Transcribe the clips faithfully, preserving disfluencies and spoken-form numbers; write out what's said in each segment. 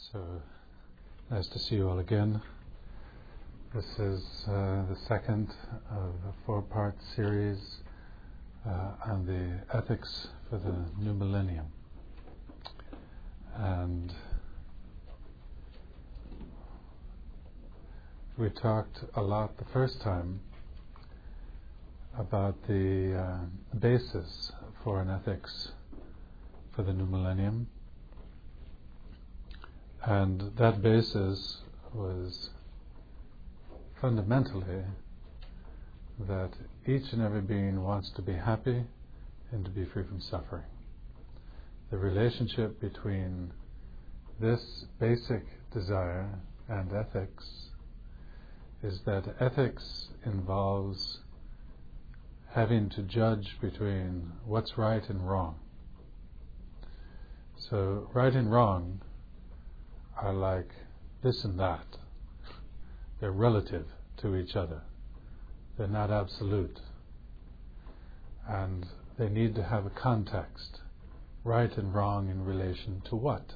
So nice to see you all again. This is uh, the second of a four-part series uh, on the ethics for the new millennium. And we talked a lot the first time about the uh, basis for an ethics for the new millennium. And that basis was fundamentally that each and every being wants to be happy and to be free from suffering. The relationship between this basic desire and ethics is that ethics involves having to judge between what's right and wrong. So right and wrong are like this and that. They're relative to each other. They're not absolute. And they need to have a context. Right and wrong in relation to what?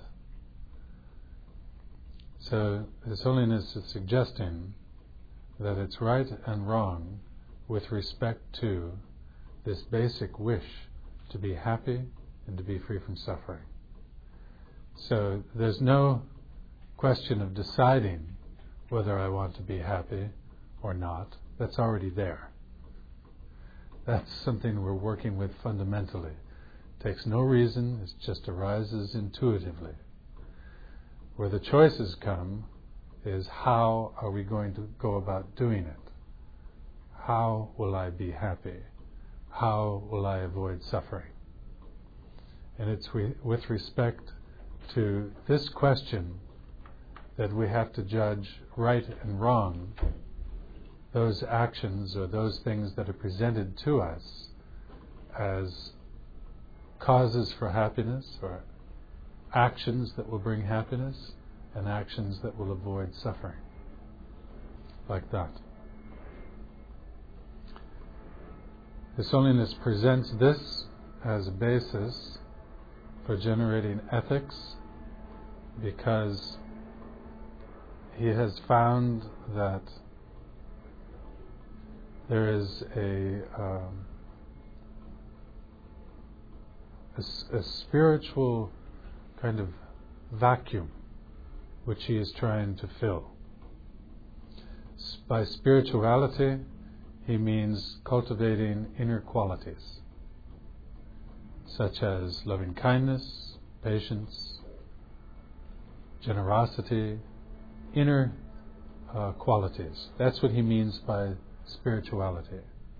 So His Holiness is suggesting that it's right and wrong with respect to this basic wish to be happy and to be free from suffering. So there's no question of deciding whether I want to be happy or not. That's already there. That's something we're working with fundamentally. It takes no reason, it just arises intuitively. Where the choices come is how are we going to go about doing it? How will I be happy? How will I avoid suffering? And it's re- with respect to this question that we have to judge right and wrong, those actions or those things that are presented to us as causes for happiness or actions that will bring happiness and actions that will avoid suffering. Like that. His Holiness presents this as a basis for generating ethics because he has found that there is a, um, a, a spiritual kind of vacuum which he is trying to fill. S- by spirituality, he means cultivating inner qualities, such as loving kindness, patience, generosity, inner uh, qualities. That's what he means by spirituality.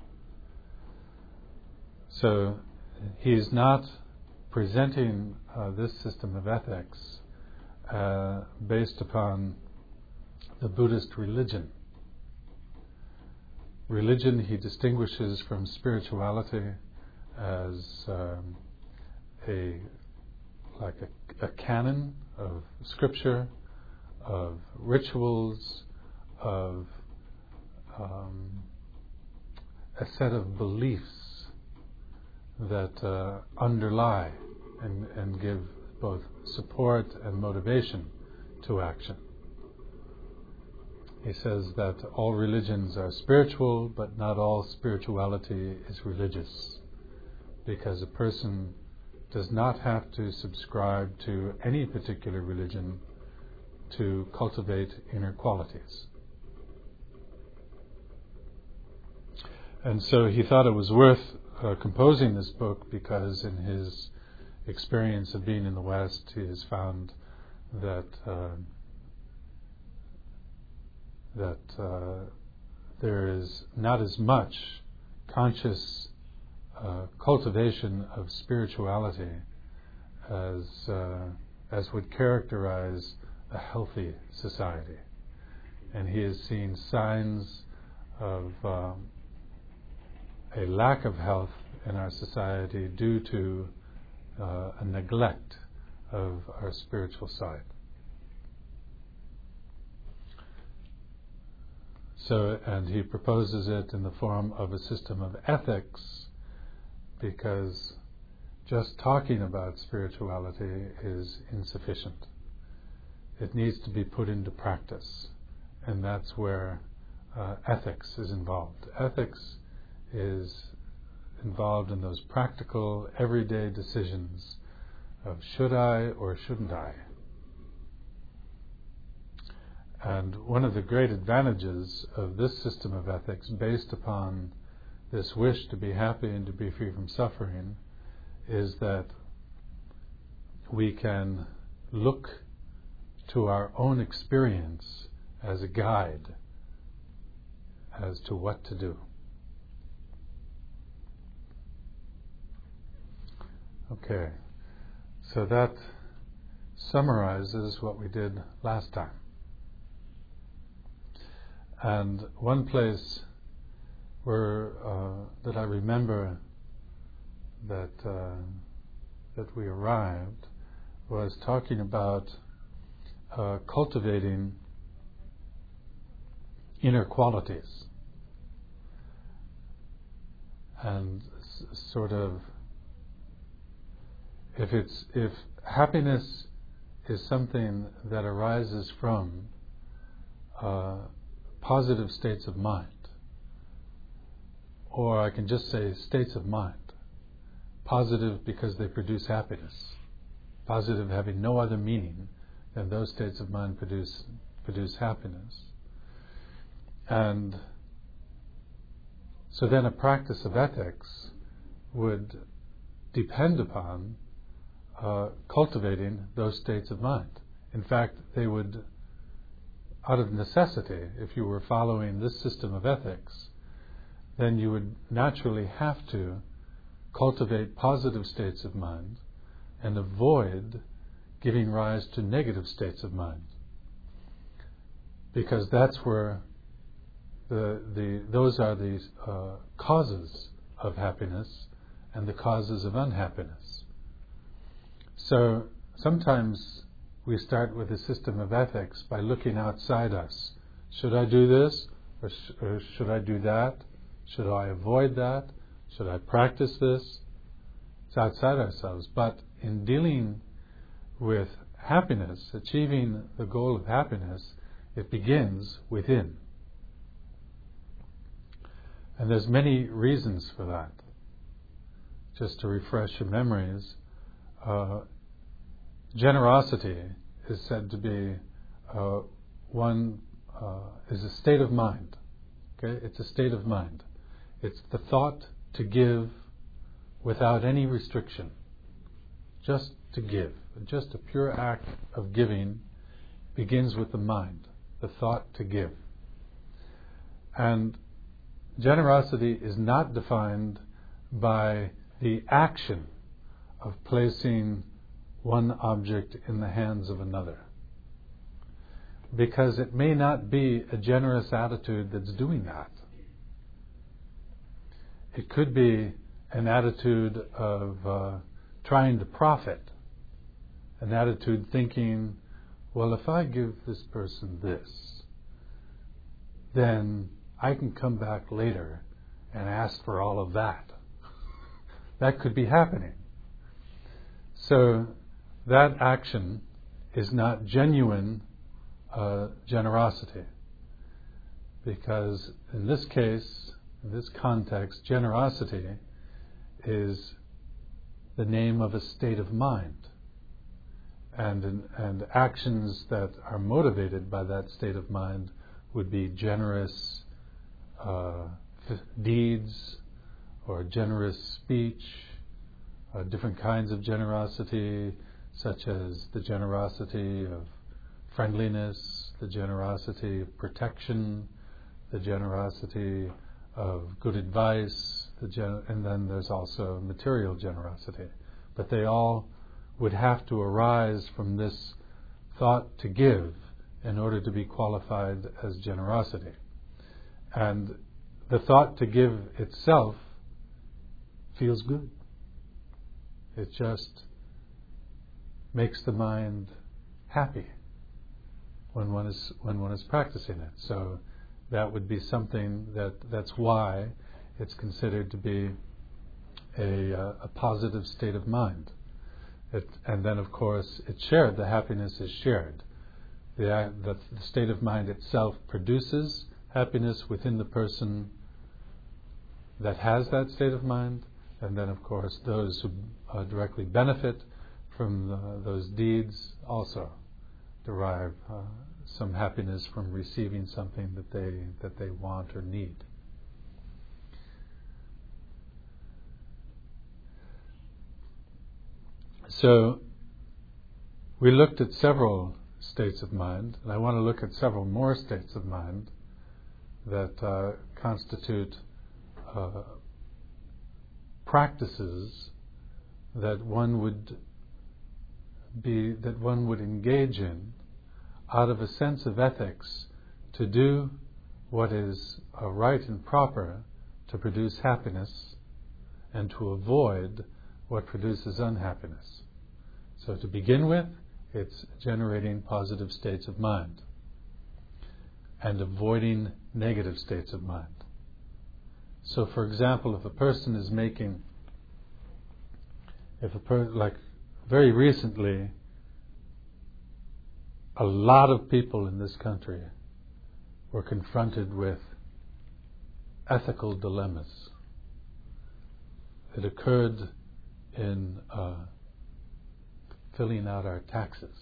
So he is not presenting uh, this system of ethics uh, based upon the Buddhist religion. Religion he distinguishes from spirituality as um, a like a, a canon of scripture, of rituals, of um, a set of beliefs that uh, underlie and, and give both support and motivation to action. He says that all religions are spiritual, but not all spirituality is religious, because a person does not have to subscribe to any particular religion to cultivate inner qualities. And so he thought it was worth uh, composing this book because in his experience of being in the West, he has found that uh, that uh, there is not as much conscious uh, cultivation of spirituality as uh, as would characterize a healthy society. And he has seen signs of um, a lack of health in our society due to uh, a neglect of our spiritual side. So, and he proposes it in the form of a system of ethics, because just talking about spirituality is insufficient. it needs to be put into practice. And that's where uh, ethics is involved. Ethics is involved in those practical, everyday decisions of should I or shouldn't I. And one of the great advantages of this system of ethics, based upon this wish to be happy and to be free from suffering, is that we can look to our own experience as a guide as to what to do. Okay, so that summarizes what we did last time. And one place where uh, that I remember that uh, that we arrived was talking about uh, cultivating inner qualities, and s- sort of if it's if happiness is something that arises from uh, positive states of mind, or I can just say states of mind. Positive because they produce happiness. Positive having no other meaning than those states of mind produce produce happiness. And so then a practice of ethics would depend upon uh, cultivating those states of mind. In fact, they would, out of necessity, if you were following this system of ethics, then you would naturally have to cultivate positive states of mind and avoid giving rise to negative states of mind, because that's where the the those are the uh, causes of happiness and the causes of unhappiness. So sometimes we start with a system of ethics by looking outside us. Should I do this, or, sh- or should I do that? Should I avoid that? Should I practice this? It's outside ourselves. But in dealing with happiness, achieving the goal of happiness, it begins within. And there's many reasons for that. Just to refresh your memories, uh, generosity is said to be uh, one uh, is a state of mind. Okay, it's a state of mind. It's the thought to give without any restriction, just to give. Just a pure act of giving begins with the mind, the thought to give. And generosity is not defined by the action of placing one object in the hands of another, because it may not be a generous attitude that's doing that. It could be an attitude of uh, trying to profit, an attitude thinking, well, if I give this person this, then I can come back later and ask for all of that. That could be happening. So that action is not genuine uh, generosity, because in this case, in this context, generosity is the name of a state of mind, and and actions that are motivated by that state of mind would be generous uh, f- deeds or generous speech, uh, different kinds of generosity, such as the generosity of friendliness, the generosity of protection, the generosity of good advice, the gen- and then there's also material generosity. But they all would have to arise from this thought to give in order to be qualified as generosity. And the thought to give itself feels good. It just makes the mind happy when one is when one is practicing it. So that would be something that that's why it's considered to be a, uh, a positive state of mind. It, and then, of course, it's shared. The happiness is shared. the, that the state of mind itself produces happiness within the person that has that state of mind, and then of course those who uh, directly benefit from the, those deeds also derive uh, some happiness from receiving something that they that they want or need. So we looked at several states of mind, and I want to look at several more states of mind that uh, constitute uh, practices that one would be that one would engage in out of a sense of ethics to do what is uh, right and proper to produce happiness and to avoid what produces unhappiness. So to begin with, it's generating positive states of mind and avoiding negative states of mind. So for example, if a person is making, if a per, like very recently, a lot of people in this country were confronted with ethical dilemmas. It occurred in uh, filling out our taxes.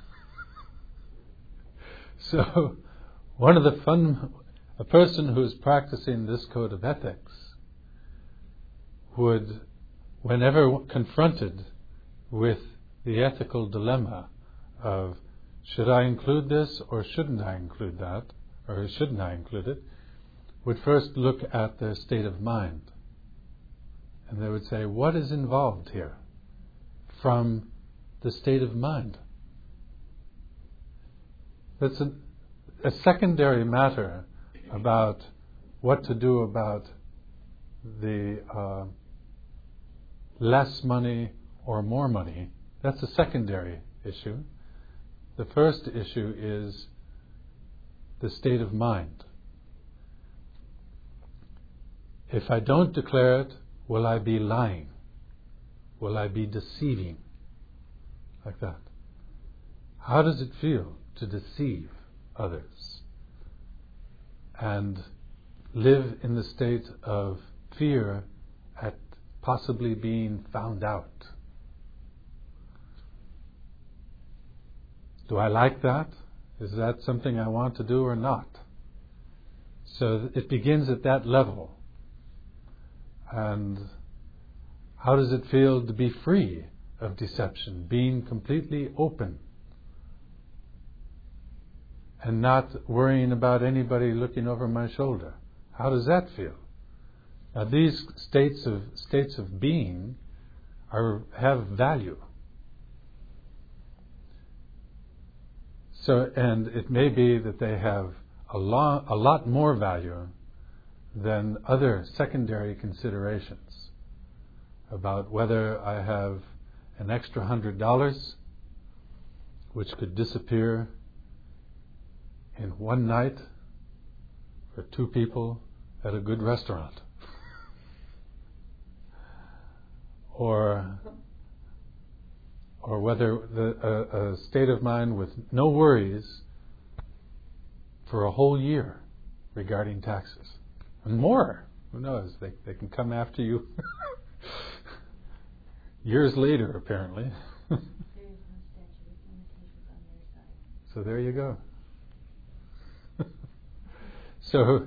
So, one of the fun, a person who's practicing this code of ethics would, whenever confronted with the ethical dilemma of should I include this or shouldn't I include that, or shouldn't I include it, would first look at their state of mind. And they would say, what is involved here from the state of mind? That's a, a secondary matter about what to do about the uh, less money or more money. That's a secondary issue. The first issue is the state of mind. If I don't declare it, will I be lying? Will I be deceiving? Like that. How does it feel to deceive others and live in the state of fear at possibly being found out? Do I like that? Is that something I want to do or not? So it begins at that level. And how does it feel to be free of deception, being completely open and not worrying about anybody looking over my shoulder? How does that feel? Now these states of states of being are have value. So, and it may be that they have a lot, a lot more value than other secondary considerations about whether I have an extra hundred dollars which could disappear in one night for two people at a good restaurant, or or whether the, a, a state of mind with no worries for a whole year regarding taxes. And more. Who knows? They, they can come after you years later, apparently. So there you go. So,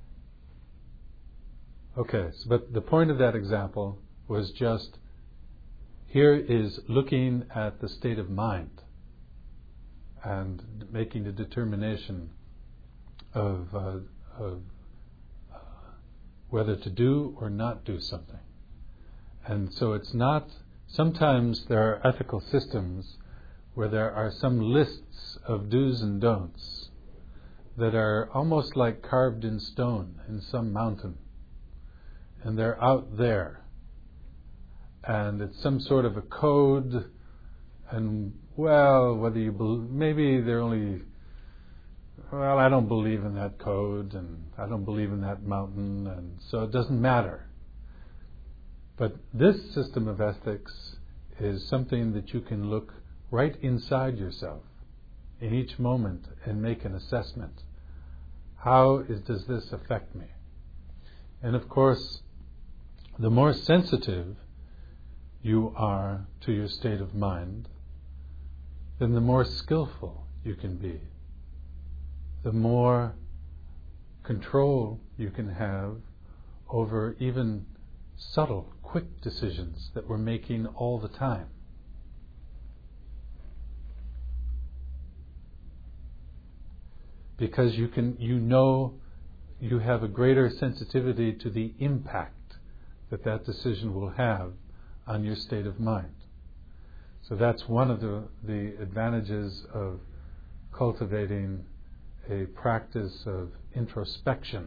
okay, so, but the point of that example was just, here is looking at the state of mind and making a determination of, uh, of uh, whether to do or not do something. And so it's not, sometimes there are ethical systems where there are some lists of do's and don'ts that are almost like carved in stone in some mountain. And they're out there. And it's some sort of a code, and well, whether you believe, maybe they're only, well, I don't believe in that code, and I don't believe in that mountain, and so it doesn't matter. But this system of ethics is something that you can look right inside yourself, in each moment and make an assessment. How is, does this affect me? And of course, the more sensitive you are to your state of mind, then the more skillful you can be. The more control you can have over even subtle, quick decisions that we're making all the time. Because you can, you know, you have a greater sensitivity to the impact that that decision will have on your state of mind. So that's one of the, the advantages of cultivating a practice of introspection.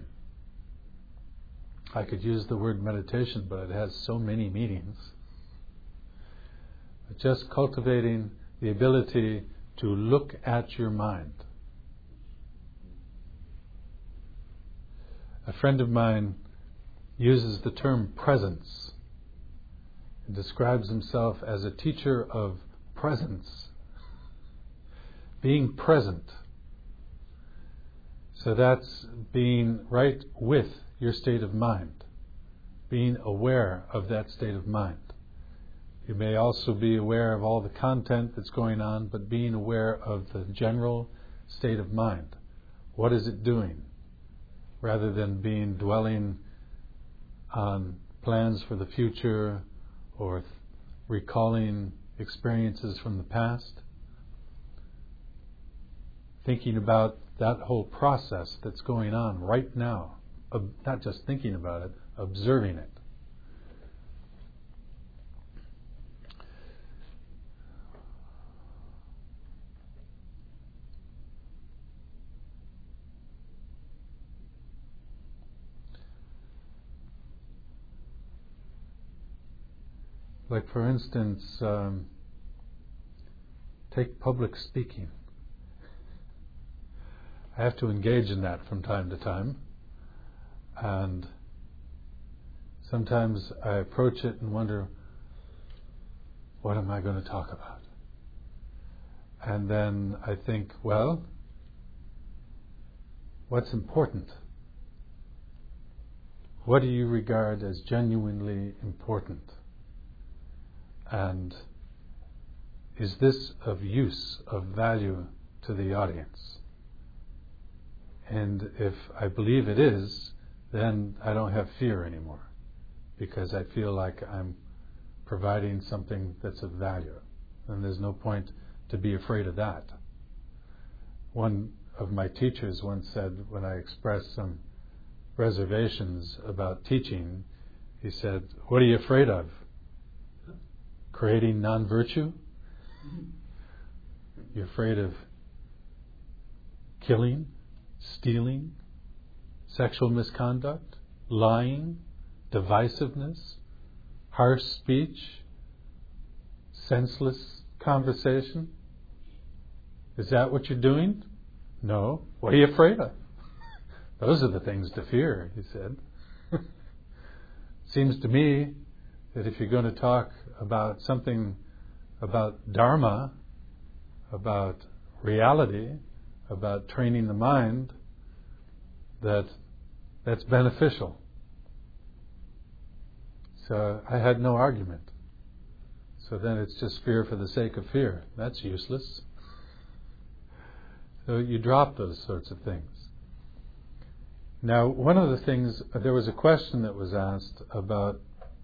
I could use the word meditation, but it has so many meanings. But just cultivating the ability to look at your mind. A friend of mine uses the term presence and describes himself as a teacher of presence. Being present. So that's being right with your state of mind. Being aware of that state of mind. You may also be aware of all the content that's going on, but being aware of the general state of mind. What is it doing? Rather than being dwelling on plans for the future or th- recalling experiences from the past. Thinking about that whole process that's going on right now. Ob- not just thinking about it, observing it. Like, for instance, um, take public speaking. I have to engage in that from time to time. And sometimes I approach it and wonder, what am I going to talk about? And then I think, well, what's important? What do you regard as genuinely important? And is this of use, of value to the audience? And if I believe it is, then I don't have fear anymore, because I feel like I'm providing something that's of value, and there's no point to be afraid of that. One of my teachers once said, when I expressed some reservations about teaching, he said, "What are you afraid of? Creating non-virtue? You're afraid of killing, stealing, sexual misconduct, lying, divisiveness, harsh speech, senseless conversation? Is that what you're doing? No. What are you afraid of? Those are the things to fear," he said. Seems to me that if you're going to talk about something about Dharma, about reality, about training the mind, that that's beneficial. So I had no argument. So then it's just fear for the sake of fear. That's useless. So you drop those sorts of things. Now, one of the things, there was a question that was asked about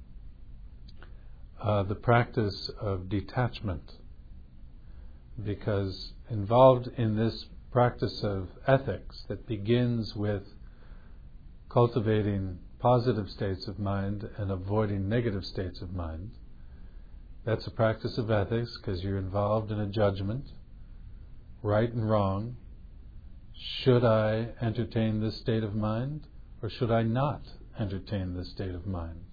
uh, the practice of detachment, because involved in this practice of ethics that begins with cultivating positive states of mind and avoiding negative states of mind, that's a practice of ethics because you're involved in a judgment, right and wrong. Should I entertain this state of mind, or should I not entertain this state of mind?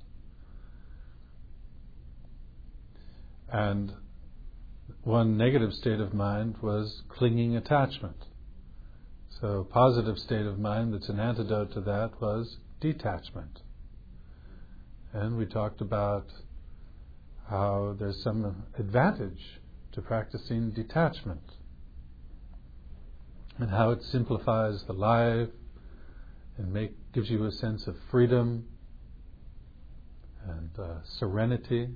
And one negative state of mind was clinging attachment. So a positive state of mind that's an antidote to that was detachment. And we talked about how there's some advantage to practicing detachment. and how it simplifies the life and make gives you a sense of freedom and uh, serenity.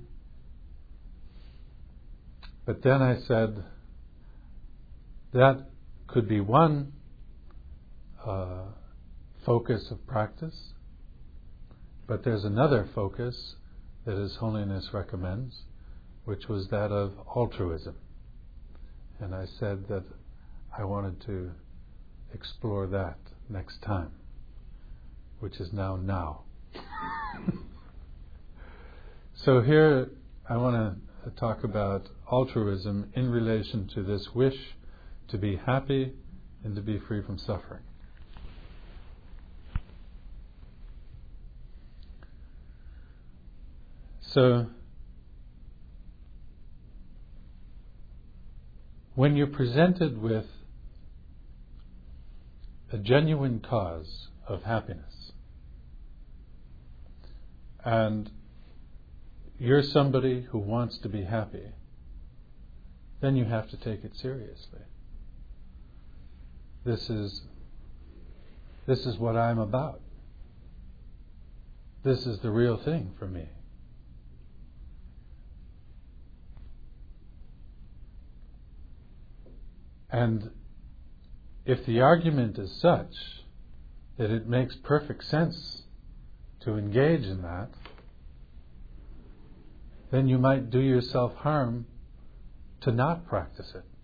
But then I said that could be one uh, focus of practice, but there's another focus that His Holiness recommends, which was that of altruism. And I said that I wanted to explore that next time, which is now now. So here I want to talk about altruism in relation to this wish to be happy and to be free from suffering. So, when you're presented with a genuine cause of happiness, and you're somebody who wants to be happy, then you have to take it seriously. This is this is what I'm about. This is the real thing for me. And if the argument is such that it makes perfect sense to engage in that, then you might do yourself harm to not practice it.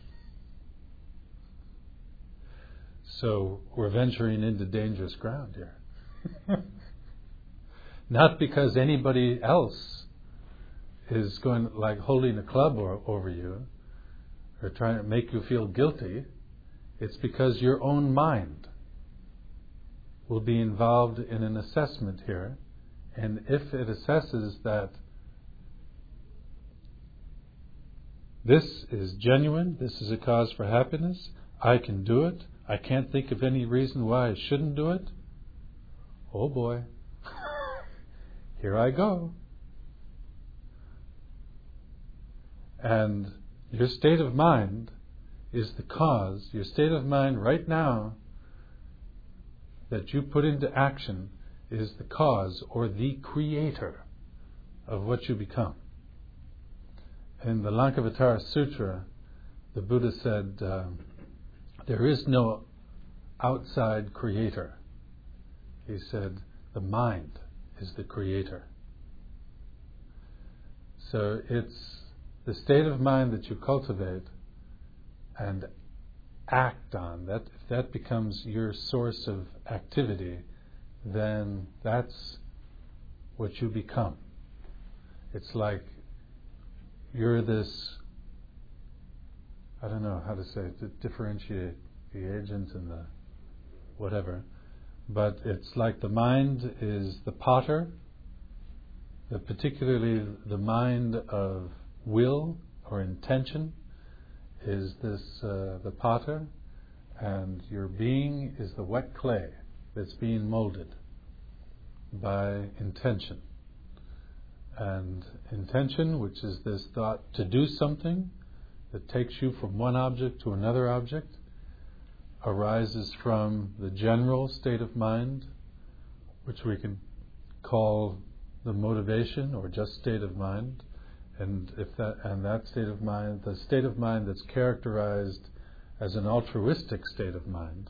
So we're venturing into dangerous ground here. Not because anybody else is going like holding a club or, over you or trying to make you feel guilty. It's because your own mind will be involved in an assessment here, and if it assesses that this is genuine, this is a cause for happiness, I can do it, I can't think of any reason why I shouldn't do it, oh boy, here I go. And your state of mind is the cause, your state of mind right now that you put into action is the cause or the creator of what you become. In the Lankavatara Sutra, the Buddha said, uh, there is no outside creator. He said, the mind is the creator. So it's the state of mind that you cultivate and act on, that if that becomes your source of activity, then that's what you become. It's like you're this, I don't know how to say it, to differentiate the agent and the whatever, but it's like the mind is the potter, the particularly the mind of will or intention is this uh, the potter, and your being is the wet clay that's being molded by intention. And intention, which is this thought to do something that takes you from one object to another object, arises from the general state of mind, which we can call the motivation or just state of mind. And if that and that state of mind, the state of mind that's characterized as an altruistic state of mind,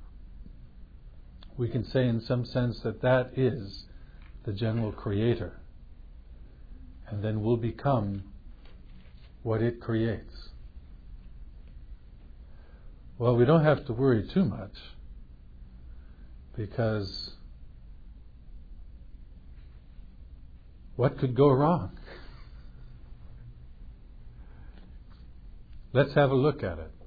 we can say in some sense that that is the general creator. And then we'll become what it creates. Well, we don't have to worry too much, because what could go wrong? Let's have a look at it.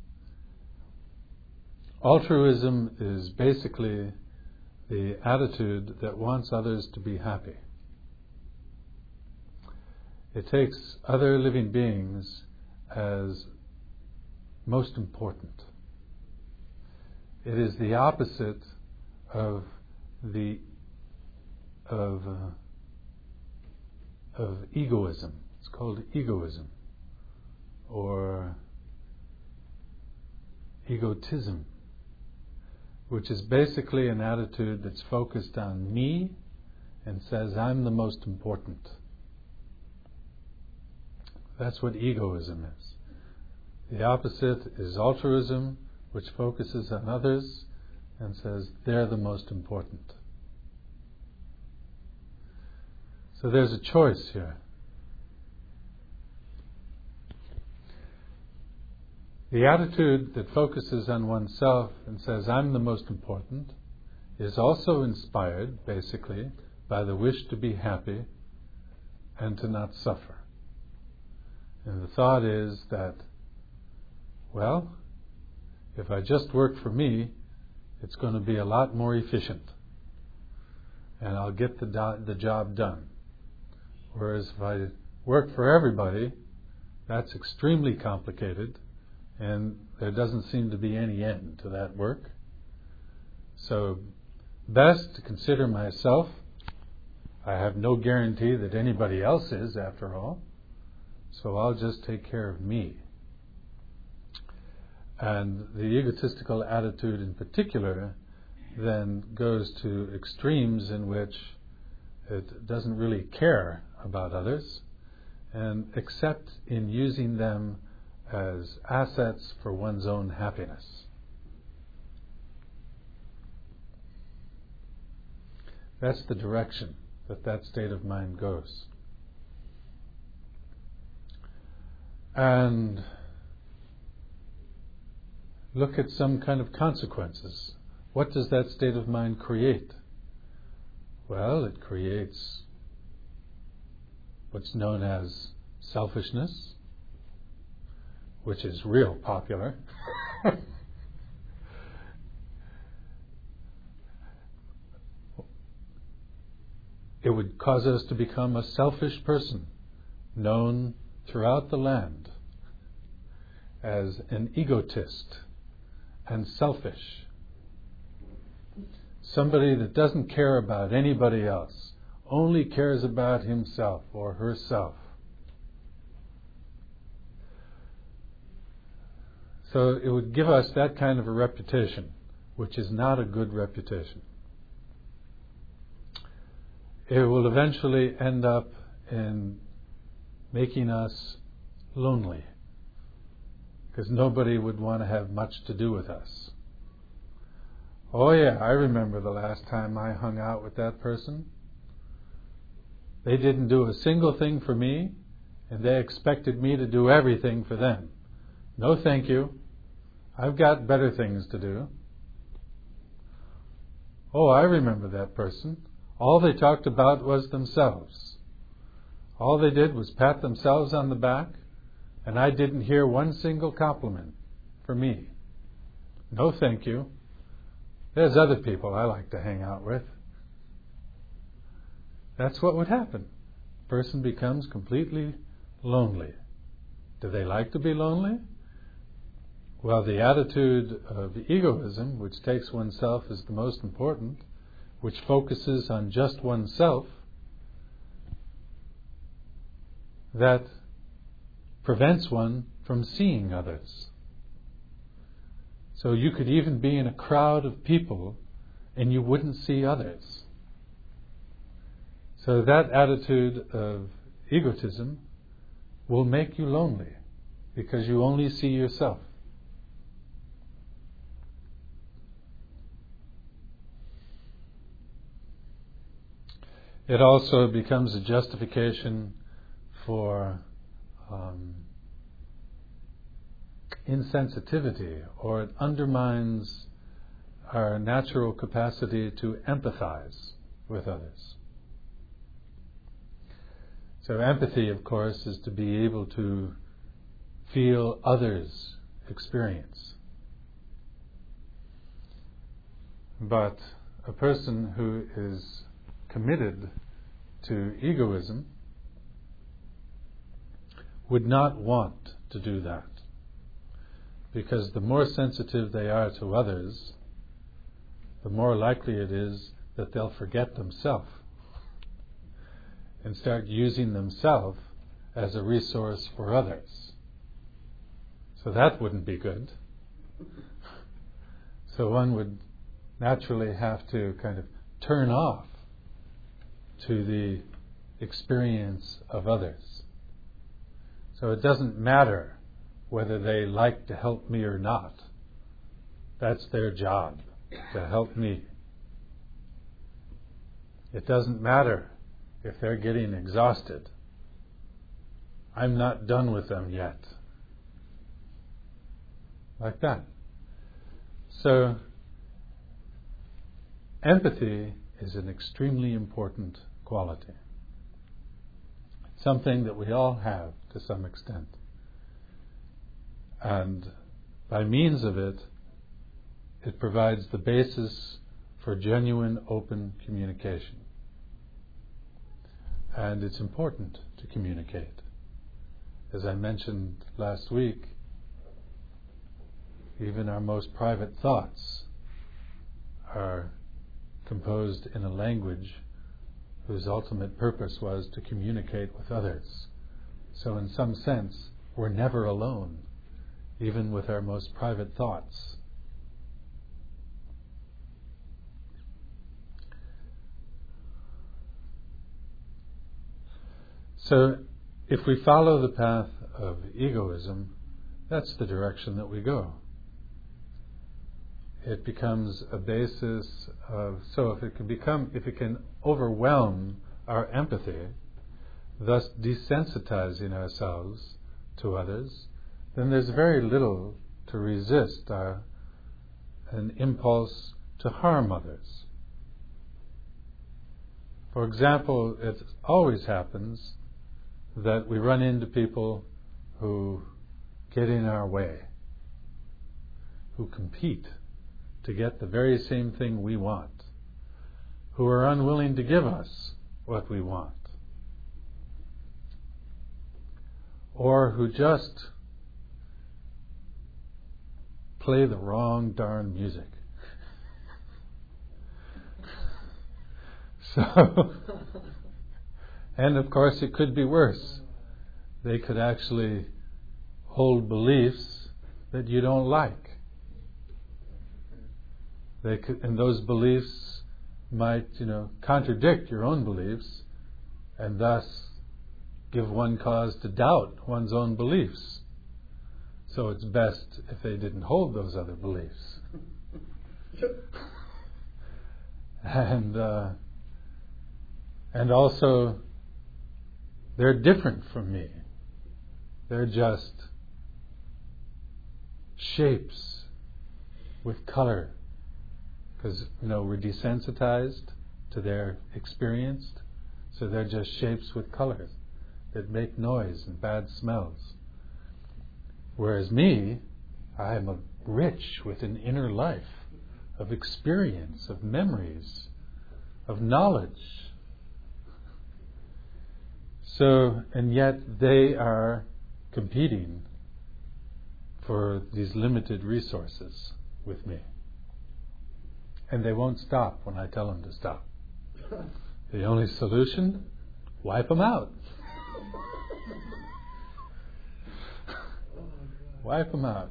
Altruism is basically the attitude that wants others to be happy. It takes other living beings as most important. It is the opposite of the of uh, of egoism. It's called egoism. Or egotism, which is basically an attitude that's focused on me and says I'm the most important. That's what egoism is. The opposite is altruism, which focuses on others and says they're the most important. So there's a choice here. The attitude that focuses on oneself and says I'm the most important is also inspired, basically, by the wish to be happy and to not suffer. And the thought is that, well, if I just work for me, it's going to be a lot more efficient, and I'll get the do- the job done. Whereas if I work for everybody, that's extremely complicated, and there doesn't seem to be any end to that work. So, best to consider myself. I have no guarantee that anybody else is, after all, so I'll just take care of me. And the egotistical attitude in particular then goes to extremes in which it doesn't really care about others, and except in using them as assets for one's own happiness. That's the direction that that state of mind goes. And look at some kind of consequences. What does that state of mind create? Well, it creates what's known as selfishness, which is real popular. It would cause us to become a selfish person, known throughout the land as an egotist and selfish. Somebody that doesn't care about anybody else, only cares about himself or herself. So it would give us that kind of a reputation, which is not a good reputation. It will eventually end up in making us lonely, because nobody would want to have much to do with us. Oh yeah, I remember the last time I hung out with that person. They didn't do a single thing for me, and they expected me to do everything for them. No thank you. I've got better things to do. Oh, I remember that person. All they talked about was themselves. All they did was pat themselves on the back, and I didn't hear one single compliment for me. No thank you. There's other people I like to hang out with. That's what would happen. A person becomes completely lonely. Do they like to be lonely? Well, the attitude of egoism, which takes oneself as the most important, which focuses on just oneself, that prevents one from seeing others. So you could even be in a crowd of people and you wouldn't see others. So that attitude of egotism will make you lonely because you only see yourself. It also becomes a justification for um, insensitivity, or it undermines our natural capacity to empathize with others. So empathy, of course, is to be able to feel others' experience. But a person who is committed to egoism would not want to do that, because the more sensitive they are to others, the more likely it is that they'll forget themselves and start using themselves as a resource for others. So that wouldn't be good. So one would naturally have to kind of turn off to the experience of others. So it doesn't matter whether they like to help me or not. That's their job, to help me. It doesn't matter if they're getting exhausted. I'm not done with them yet. Like that. So, empathy is an extremely important quality. Something that we all have to some extent. And by means of it, it provides the basis for genuine open communication. And it's important to communicate. As I mentioned last week, even our most private thoughts are composed in a language whose ultimate purpose was to communicate with others. So in some sense, we're never alone, even with our most private thoughts. So if we follow the path of egoism, that's the direction that we go. It becomes a basis of, so if it can become, if it can overwhelm our empathy, thus desensitizing ourselves to others, then there's very little to resist our, an impulse to harm others. For example, it always happens that we run into people who get in our way, who compete to get the very same thing we want, who are unwilling to give us what we want, or who just play the wrong darn music. So, and of course it could be worse. They could actually hold beliefs that you don't like. They could, and those beliefs might, you know, contradict your own beliefs, and thus give one cause to doubt one's own beliefs. So it's best if they didn't hold those other beliefs. and uh, and also, they're different from me. They're just shapes with color. Because, you know, we're desensitized to their experience. So they're just shapes with colors that make noise and bad smells. Whereas me, I am rich with an inner life of experience, of memories, of knowledge. So, and yet they are competing for these limited resources with me. And they won't stop when I tell them to stop. The only solution, wipe them out. Wipe them out.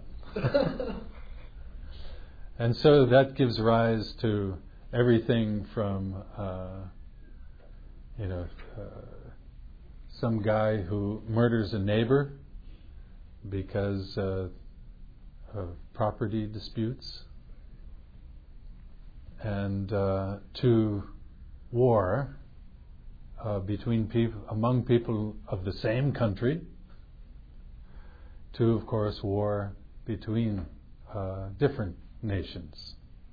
And so that gives rise to everything from, uh, you know, uh, some guy who murders a neighbor because uh, of property disputes, and uh, to war uh, between people, among people of the same country, to, of course, war between uh, different nations.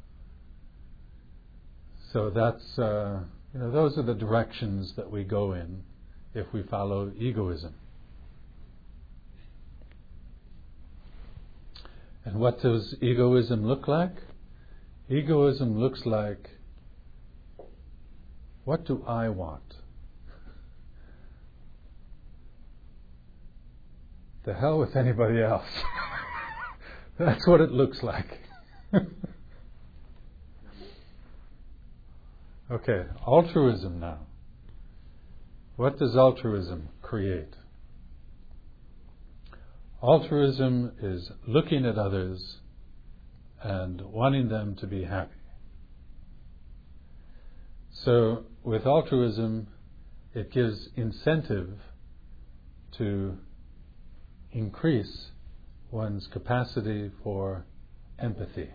So that's, uh, you know, those are the directions that we go in if we follow egoism. And what does egoism look like? Egoism looks like, what do I want? The hell with anybody else. That's what it looks like. Okay, altruism now. What does altruism create? Altruism is looking at others and wanting them to be happy. So with altruism, it gives incentive to increase one's capacity for empathy.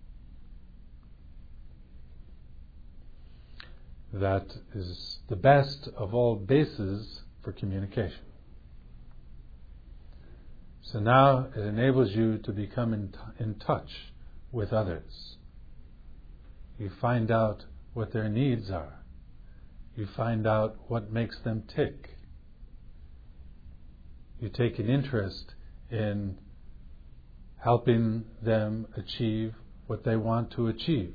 That is the best of all bases for communication. So now it enables you to become in, t- in touch with others. You find out what their needs are. You find out what makes them tick. You take an interest in helping them achieve what they want to achieve.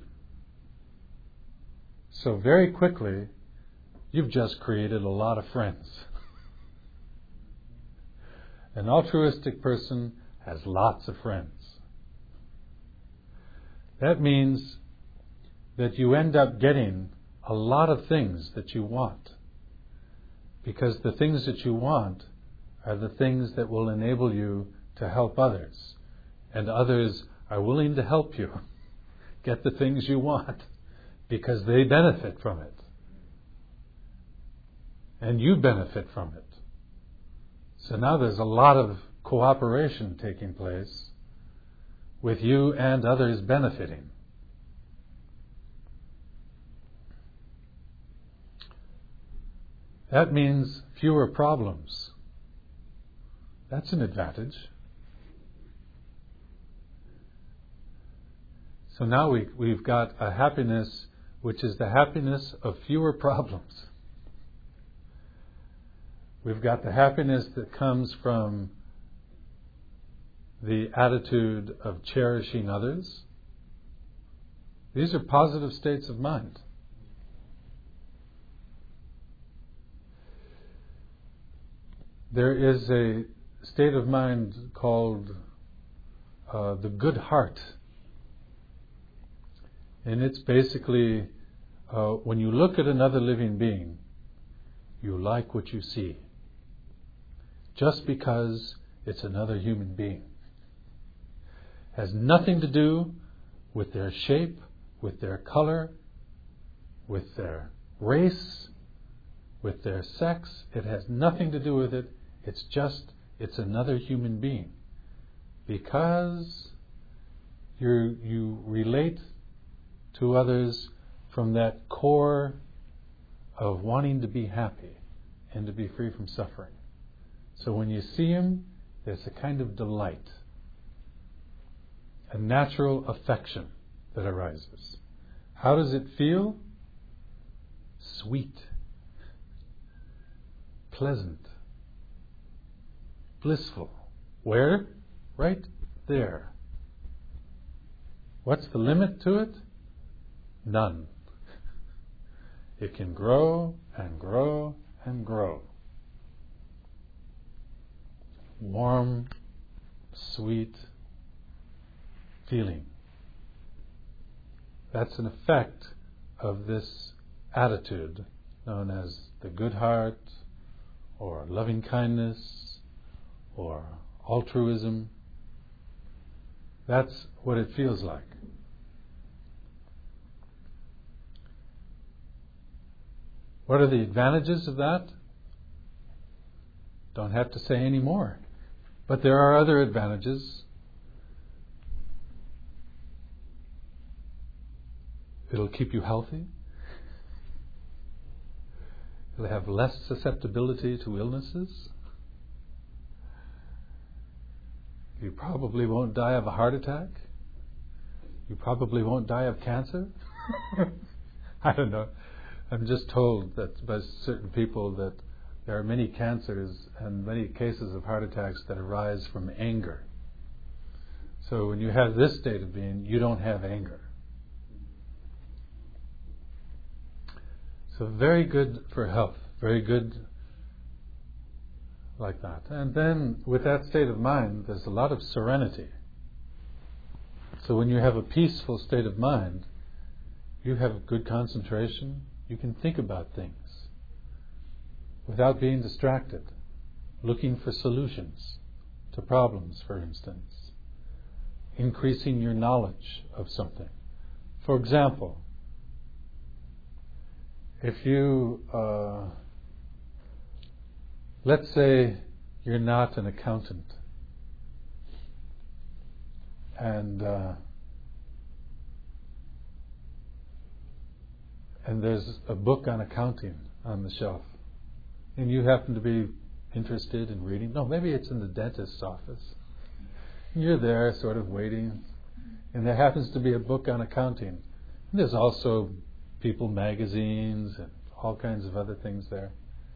So very quickly, you've just created a lot of friends. An altruistic person has lots of friends. That means that you end up getting a lot of things that you want, because the things that you want are the things that will enable you to help others, and others are willing to help you get the things you want because they benefit from it, and you benefit from it. So now there's a lot of cooperation taking place with you and others benefiting. That means fewer problems. That's an advantage. So now we, we've got a happiness which is the happiness of fewer problems. We've got the happiness that comes from the attitude of cherishing others. These are positive states of mind. There is a state of mind called uh, the good heart. And it's basically uh, when you look at another living being, you like what you see, just because it's another human being. Has nothing to do with their shape, with their color, with their race, with their sex. It has nothing to do with it. It's just, it's another human being. Because you you relate to others from that core of wanting to be happy and to be free from suffering. So when you see him, there's a kind of delight, a natural affection that arises. How does it feel? Sweet, pleasant, blissful. Where? Right there. What's the limit to it? None. It can grow and grow and grow. Warm, sweet feeling. That's an effect of this attitude known as the good heart, or loving kindness, or altruism. That's what it feels like. What are the advantages of that? Don't have to say any more. But there are other advantages. It'll keep you healthy. You'll have less susceptibility to illnesses. You probably won't die of a heart attack. You probably won't die of cancer. I don't know. I'm just told that by certain people that there are many cancers and many cases of heart attacks that arise from anger. So when you have this state of being, you don't have anger. So very good for health, very good like that. And then with that state of mind, there's a lot of serenity. So when you have a peaceful state of mind, you have good concentration. You can think about things without being distracted, looking for solutions to problems, for instance. increasing your knowledge of something. For example, if you, uh, let's say you're not an accountant, and uh, and there's a book on accounting on the shelf, and you happen to be interested in reading. No, maybe it's in the dentist's office. You're there sort of waiting, and there happens to be a book on accounting. And there's also People magazines and all kinds of other things there.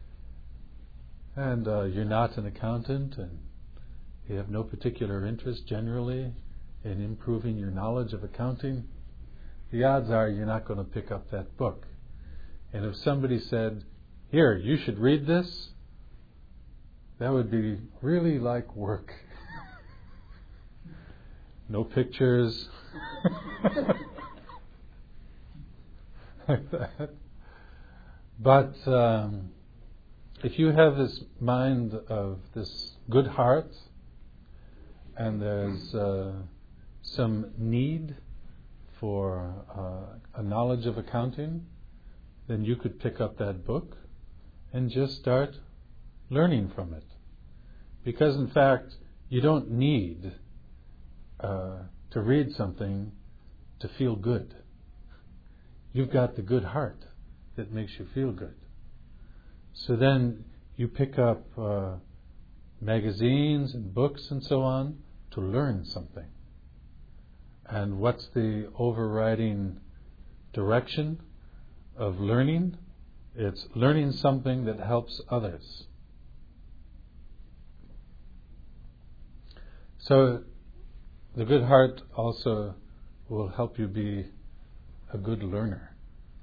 And uh, you're not an accountant, and you have no particular interest generally in improving your knowledge of accounting. The odds are you're not going to pick up that book. And if somebody said, "Here, you should read this," that would be really like work. No pictures. Like that. But um, if you have this mind of this good heart, and there's uh, some need for uh, a knowledge of accounting, then you could pick up that book and just start learning from it. Because in fact, you don't need uh, to read something to feel good. You've got the good heart that makes you feel good. So then you pick up uh, magazines and books and so on to learn something. And what's the overriding direction of learning? It's learning something that helps others. So the good heart also will help you be a good learner.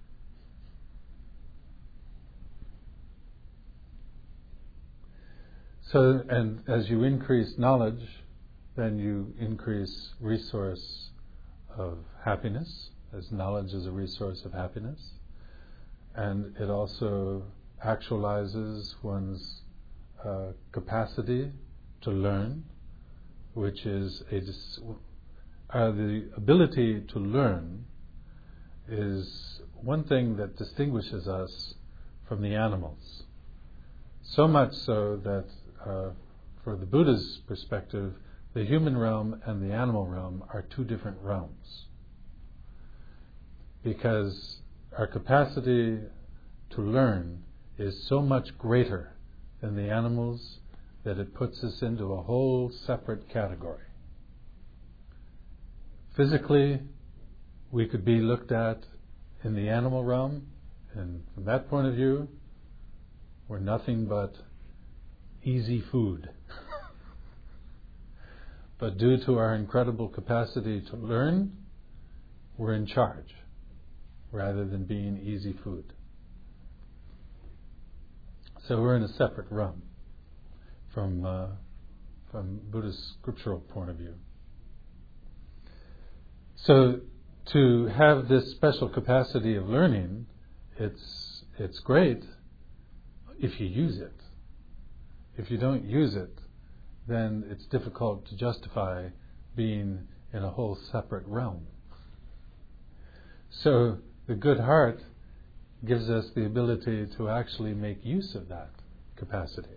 So, and as you increase knowledge, then you increase resource of happiness, as knowledge is a resource of happiness. And it also actualizes one's uh, capacity to learn, which is a dis- uh, the ability to learn is one thing that distinguishes us from the animals. So much so that uh, for the Buddha's perspective, the human realm and the animal realm are two different realms. Because our capacity to learn is so much greater than the animals that it puts us into a whole separate category. Physically, we could be looked at in the animal realm, and from that point of view, we're nothing but easy food. But due to our incredible capacity to learn, we're in charge, rather than being easy food. So we're in a separate realm from uh, from Buddhist scriptural point of view. So to have this special capacity of learning, it's it's great if you use it. If you don't use it, then it's difficult to justify being in a whole separate realm. So the good heart gives us the ability to actually make use of that capacity.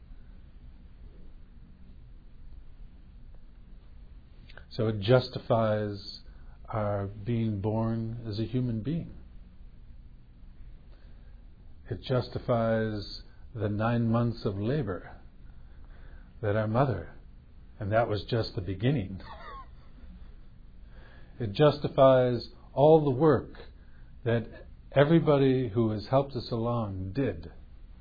So it justifies our being born as a human being. It justifies the nine months of labor that our mother, and that was just the beginning. It justifies all the work that everybody who has helped us along did,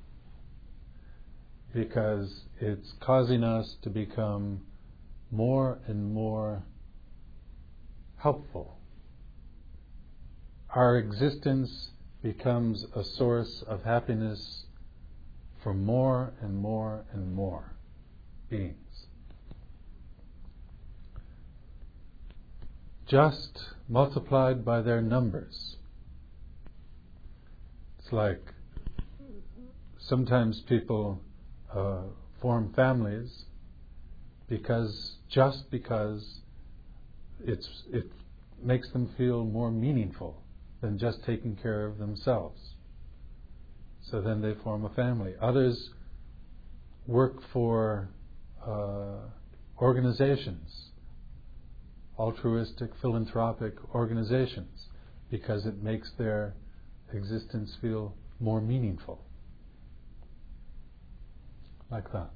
because it's causing us to become more and more helpful. Our existence becomes a source of happiness for more and more and more beings. Just multiplied by their numbers. It's like sometimes people uh, form families because just because it's it makes them feel more meaningful than just taking care of themselves. So then they form a family. Others work for uh, organizations, altruistic, philanthropic organizations, because it makes their existence feel more meaningful. Like that.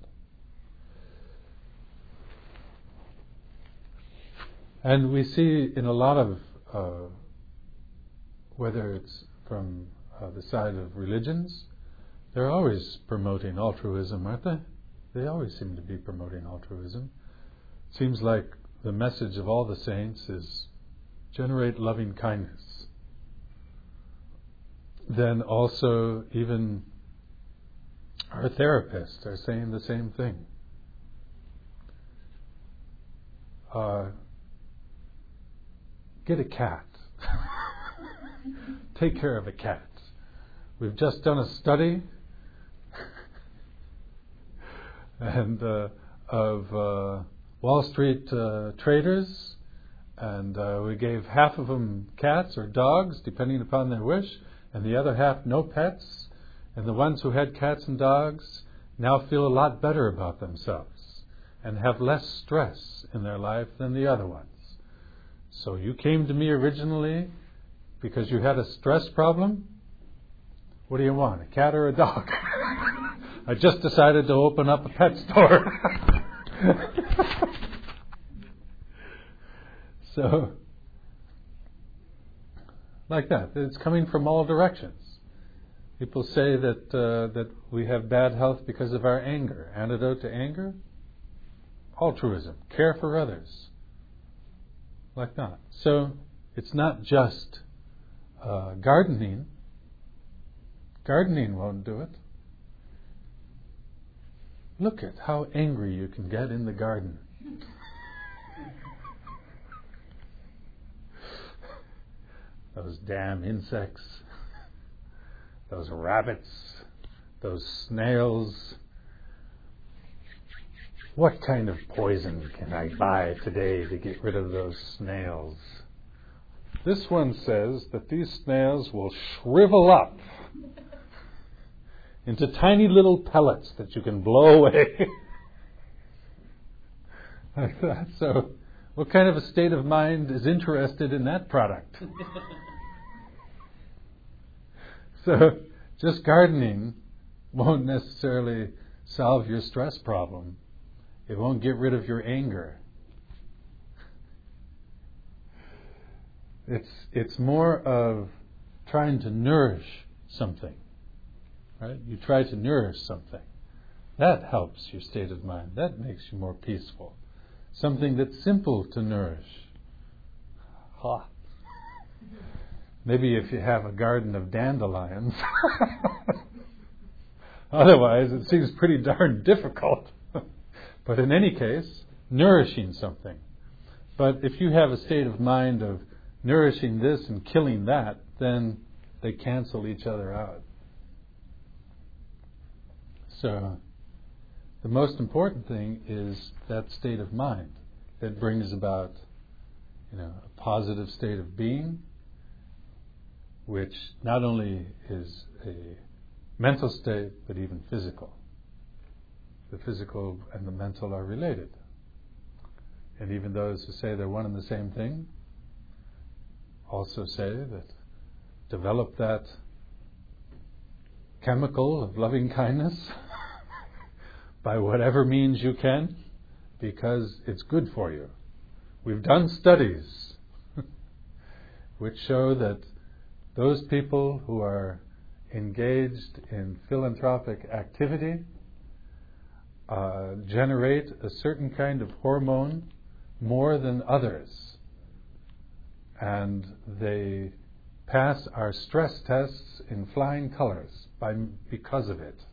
And we see in a lot of, uh, whether it's from uh, the side of religions, they're always promoting altruism, aren't they? They always seem to be promoting altruism. Seems like the message of all the saints is generate loving kindness. Then also even our therapists are saying the same thing. Uh, get a cat. Take care of a cat. We've just done a study and uh, of uh, Wall Street uh, traders, and uh, we gave half of them cats or dogs, depending upon their wish, and the other half no pets. And the ones who had cats and dogs now feel a lot better about themselves and have less stress in their life than the other ones. So you came to me originally because you had a stress problem? What do you want, a cat or a dog? I just decided to open up a pet store. So, like that. It's coming from all directions. People say that uh, that we have bad health because of our anger. Antidote to anger? Altruism. Care for others. Like that. So, it's not just uh, gardening. Gardening won't do it. Look at how angry you can get in the garden. Those damn insects, those rabbits, those snails. What kind of poison can I buy today to get rid of those snails? This one says that these snails will shrivel up into tiny little pellets that you can blow away. Like that. So, what kind of a state of mind is interested in that product? So, just gardening won't necessarily solve your stress problem. It won't get rid of your anger. It's it's more of trying to nourish something. Right? You try to nourish something. That helps your state of mind. That makes you more peaceful. Something that's simple to nourish. Ha. Maybe if you have a garden of dandelions. Otherwise, it seems pretty darn difficult. But in any case, nourishing something. But if you have a state of mind of nourishing this and killing that, then they cancel each other out. So, the most important thing is that state of mind that brings about, you know, a positive state of being, which not only is a mental state, but even physical. The physical and the mental are related. And even those who say they're one and the same thing also say that develop that chemical of loving kindness by whatever means you can, because it's good for you. We've done studies which show that those people who are engaged in philanthropic activity uh, generate a certain kind of hormone more than others. And they pass our stress tests in flying colors by, because of it.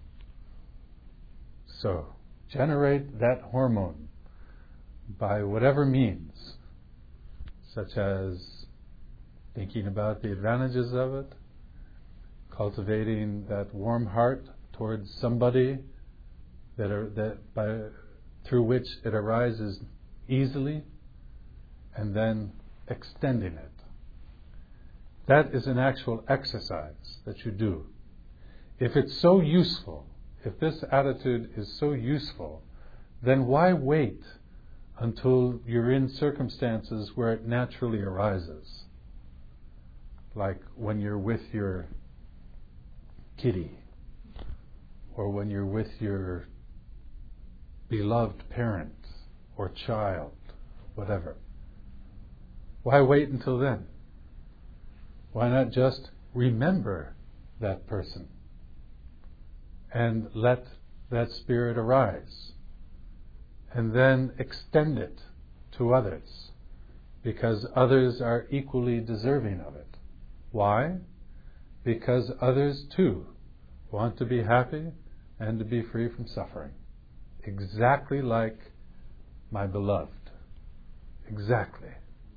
So, generate that hormone by whatever means, such as thinking about the advantages of it, cultivating that warm heart towards somebody that are, that by through which it arises easily, and then extending it. That is an actual exercise that you do. If it's so useful, if this attitude is so useful, then why wait until you're in circumstances where it naturally arises? Like when you're with your kitty, or when you're with your beloved parent or child, whatever. Why wait until then? Why not just remember that person and let that spirit arise, and then extend it to others, because others are equally deserving of it. Why? Because others too want to be happy and to be free from suffering, exactly like my beloved. Exactly.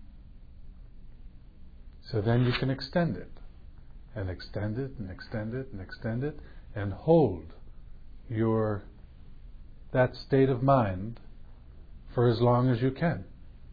So then you can extend it, and extend it, and extend it, and extend it, and hold your that state of mind for as long as you can.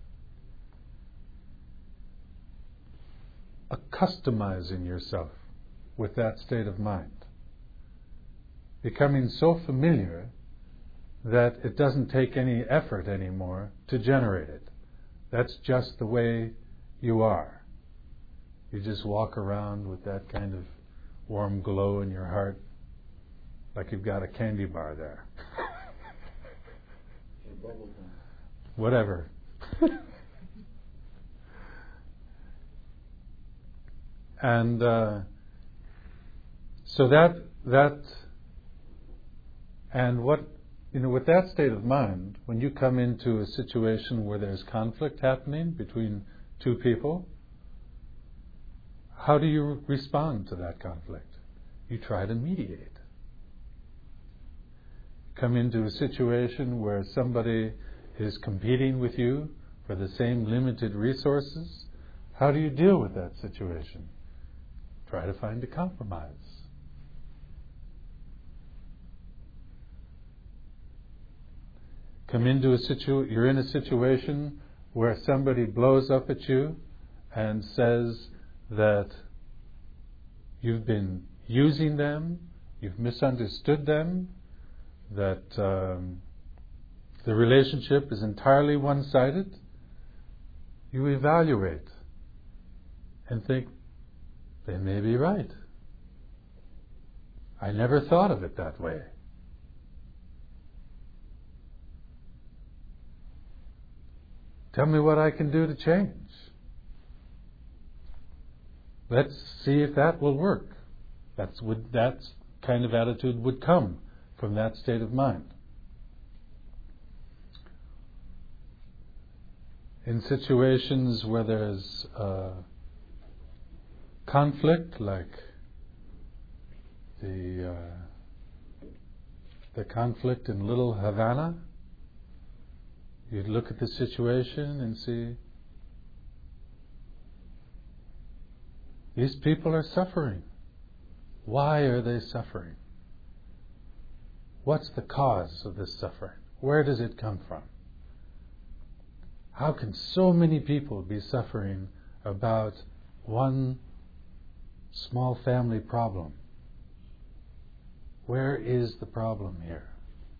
Accustomizing yourself with that state of mind. Becoming so familiar that it doesn't take any effort anymore to generate it. That's just the way you are. You just walk around with that kind of warm glow in your heart, like you've got a candy bar there. Whatever. And uh, so that that and what you know with that state of mind, when you come into a situation where there's conflict happening between two people, how do you respond to that conflict? You try to mediate. Come into a situation where somebody is competing with you for the same limited resources. How do you deal with that situation? Try to find a compromise. Come into a situ- you're in a situation where somebody blows up at you and says that you've been using them, you've misunderstood them, that um, the relationship is entirely one-sided. You evaluate and think, they may be right. I never thought of it that way. Tell me what I can do to change. Let's see if that will work. That's what that kind of attitude would come from that state of mind. In situations where there's uh, conflict, like the uh, the conflict in Little Havana, you'd look at the situation and see, these people are suffering. Why are they suffering? What's the cause of this suffering? Where does it come from? How can so many people be suffering about one small family problem? Where is the problem here?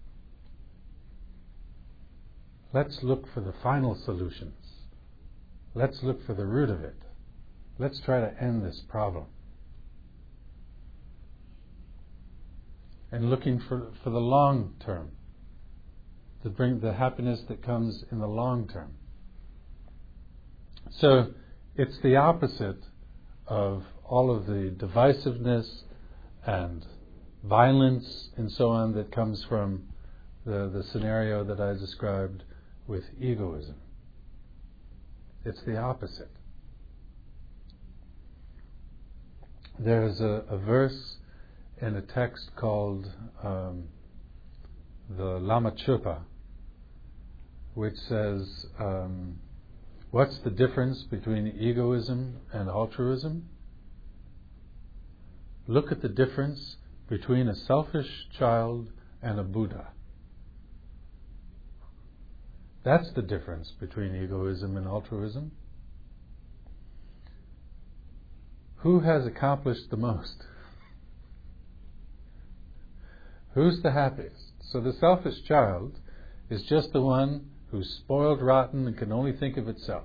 Let's look for the final solutions. Let's look for the root of it. Let's try to end this problem. And looking for, for the long term, to bring the happiness that comes in the long term. So it's the opposite of all of the divisiveness and violence and so on that comes from the, the scenario that I described with egoism. It's the opposite. There's a, a verse in a text called um, the Lama Chöpa, which says, um, what's the difference between egoism and altruism? Look at the difference between a selfish child and a Buddha. That's the difference between egoism and altruism. Who has accomplished the most? Who's the happiest? So the selfish child is just the one who's spoiled rotten and can only think of itself.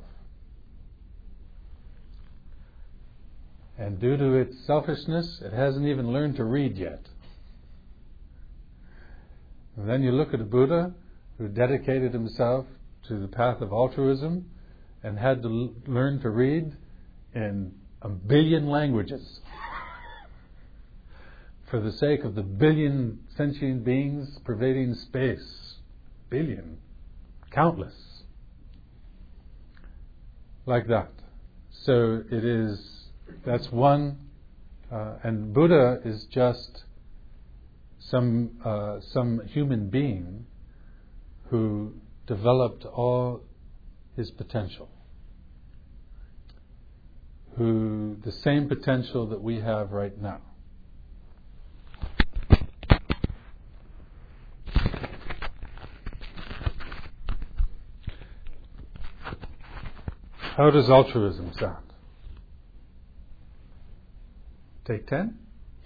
And due to its selfishness, it hasn't even learned to read yet. And then you look at a Buddha who dedicated himself to the path of altruism and had to l- learn to read in a billion languages for the sake of the billion sentient beings pervading space. Billion. Countless. Like that. So it is, that's one, uh, and Buddha is just some uh, some human being who developed all his potential, who the same potential that we have right now. How does altruism sound? Take ten?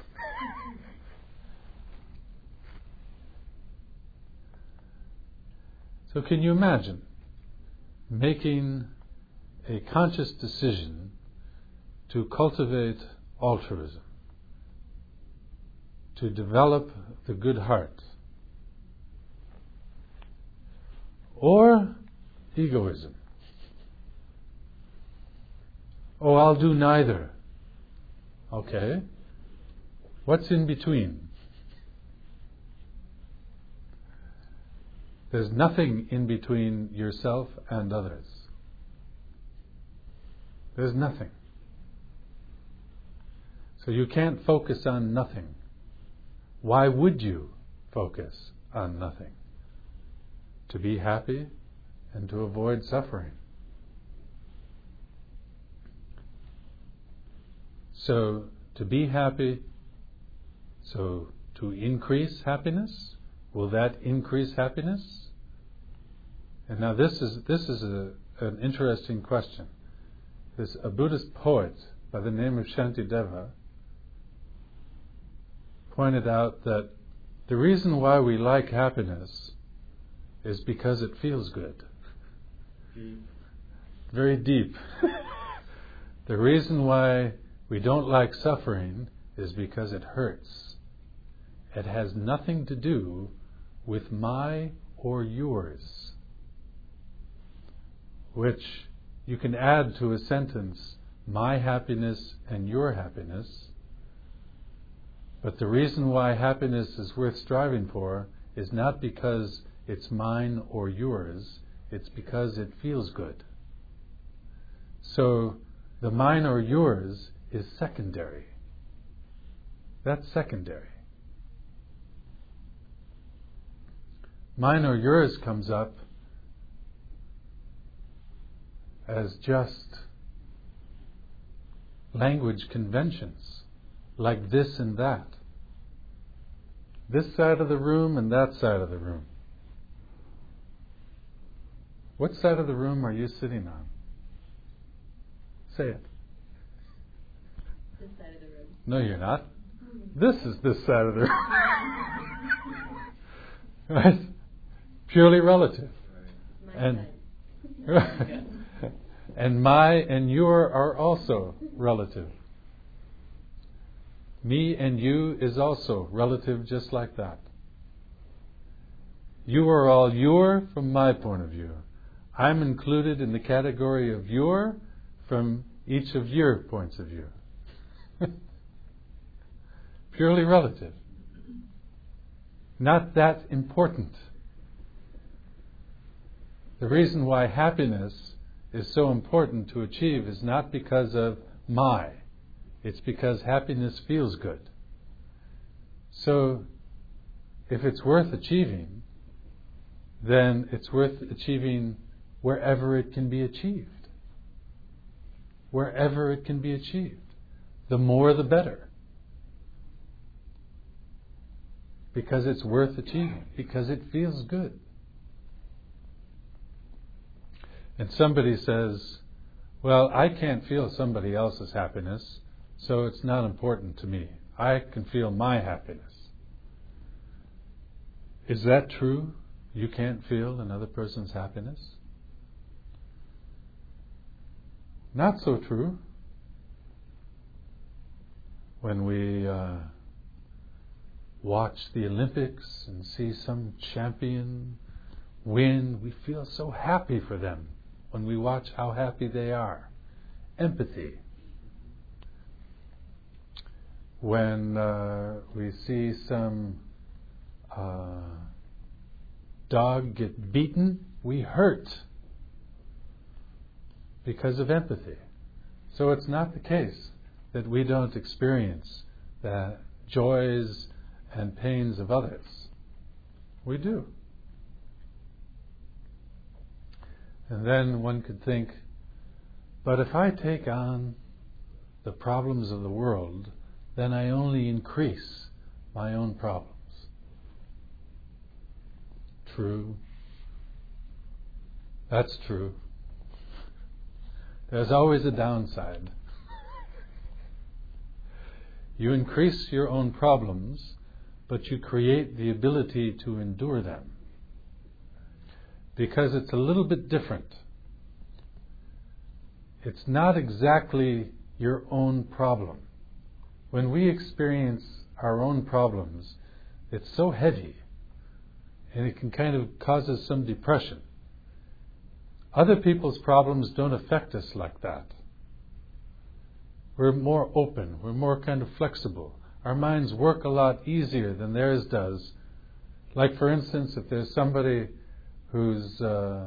So can you imagine making a conscious decision to cultivate altruism, to develop the good heart, or egoism? Oh, I'll do neither. Okay. What's in between? There's nothing in between yourself and others. There's nothing. So you can't focus on nothing. Why would you focus on nothing? To be happy and to avoid suffering. So, to be happy, so to increase happiness, will that increase happiness? And now this is this is a, an interesting question. This a Buddhist poet by the name of Shantideva pointed out that the reason why we like happiness is because it feels good. Deep. Very deep. The reason why we don't like suffering is because it hurts. It has nothing to do with my or yours, which you can add to a sentence, my happiness and your happiness. But the reason why happiness is worth striving for is not because it's mine or yours, it's because it feels good. So the mine or yours is secondary. That's secondary. Mine or yours comes up as just language conventions, like this and that. This side of the room and that side of the room. What side of the room are you sitting on? Say it. This side of the room. No, you're not. This is this side of the room. Right? Purely relative. My And side. and my and your are also relative. Me and you is also relative, just like that. You are all your from my point of view. I'm included in the category of your from each of your points of view. Purely relative. Not that important. The reason why happiness is so important to achieve is not because of my. It's because happiness feels good. So, if it's worth achieving, then it's worth achieving wherever it can be achieved. Wherever it can be achieved. The more the better. Because it's worth achieving. Because it feels good. And somebody says, well, I can't feel somebody else's happiness, so it's not important to me. I can feel my happiness. Is that true? You can't feel another person's happiness? Not so true. When we uh, watch the Olympics and see some champion win, we feel so happy for them when we watch how happy they are. Empathy. When uh, we see some uh, dog get beaten, we hurt because of empathy. So it's not the case that we don't experience the joys and pains of others. We do. And then one could think, but if I take on the problems of the world, then I only increase my own problems. True. That's true. There's always a downside. You increase your own problems, but you create the ability to endure them. Because it's a little bit different. It's not exactly your own problem. When we experience our own problems, it's so heavy, and it can kind of cause us some depression. Other people's problems don't affect us like that. We're more open, we're more kind of flexible. Our minds work a lot easier than theirs does. Like, for instance, if there's somebody who's uh,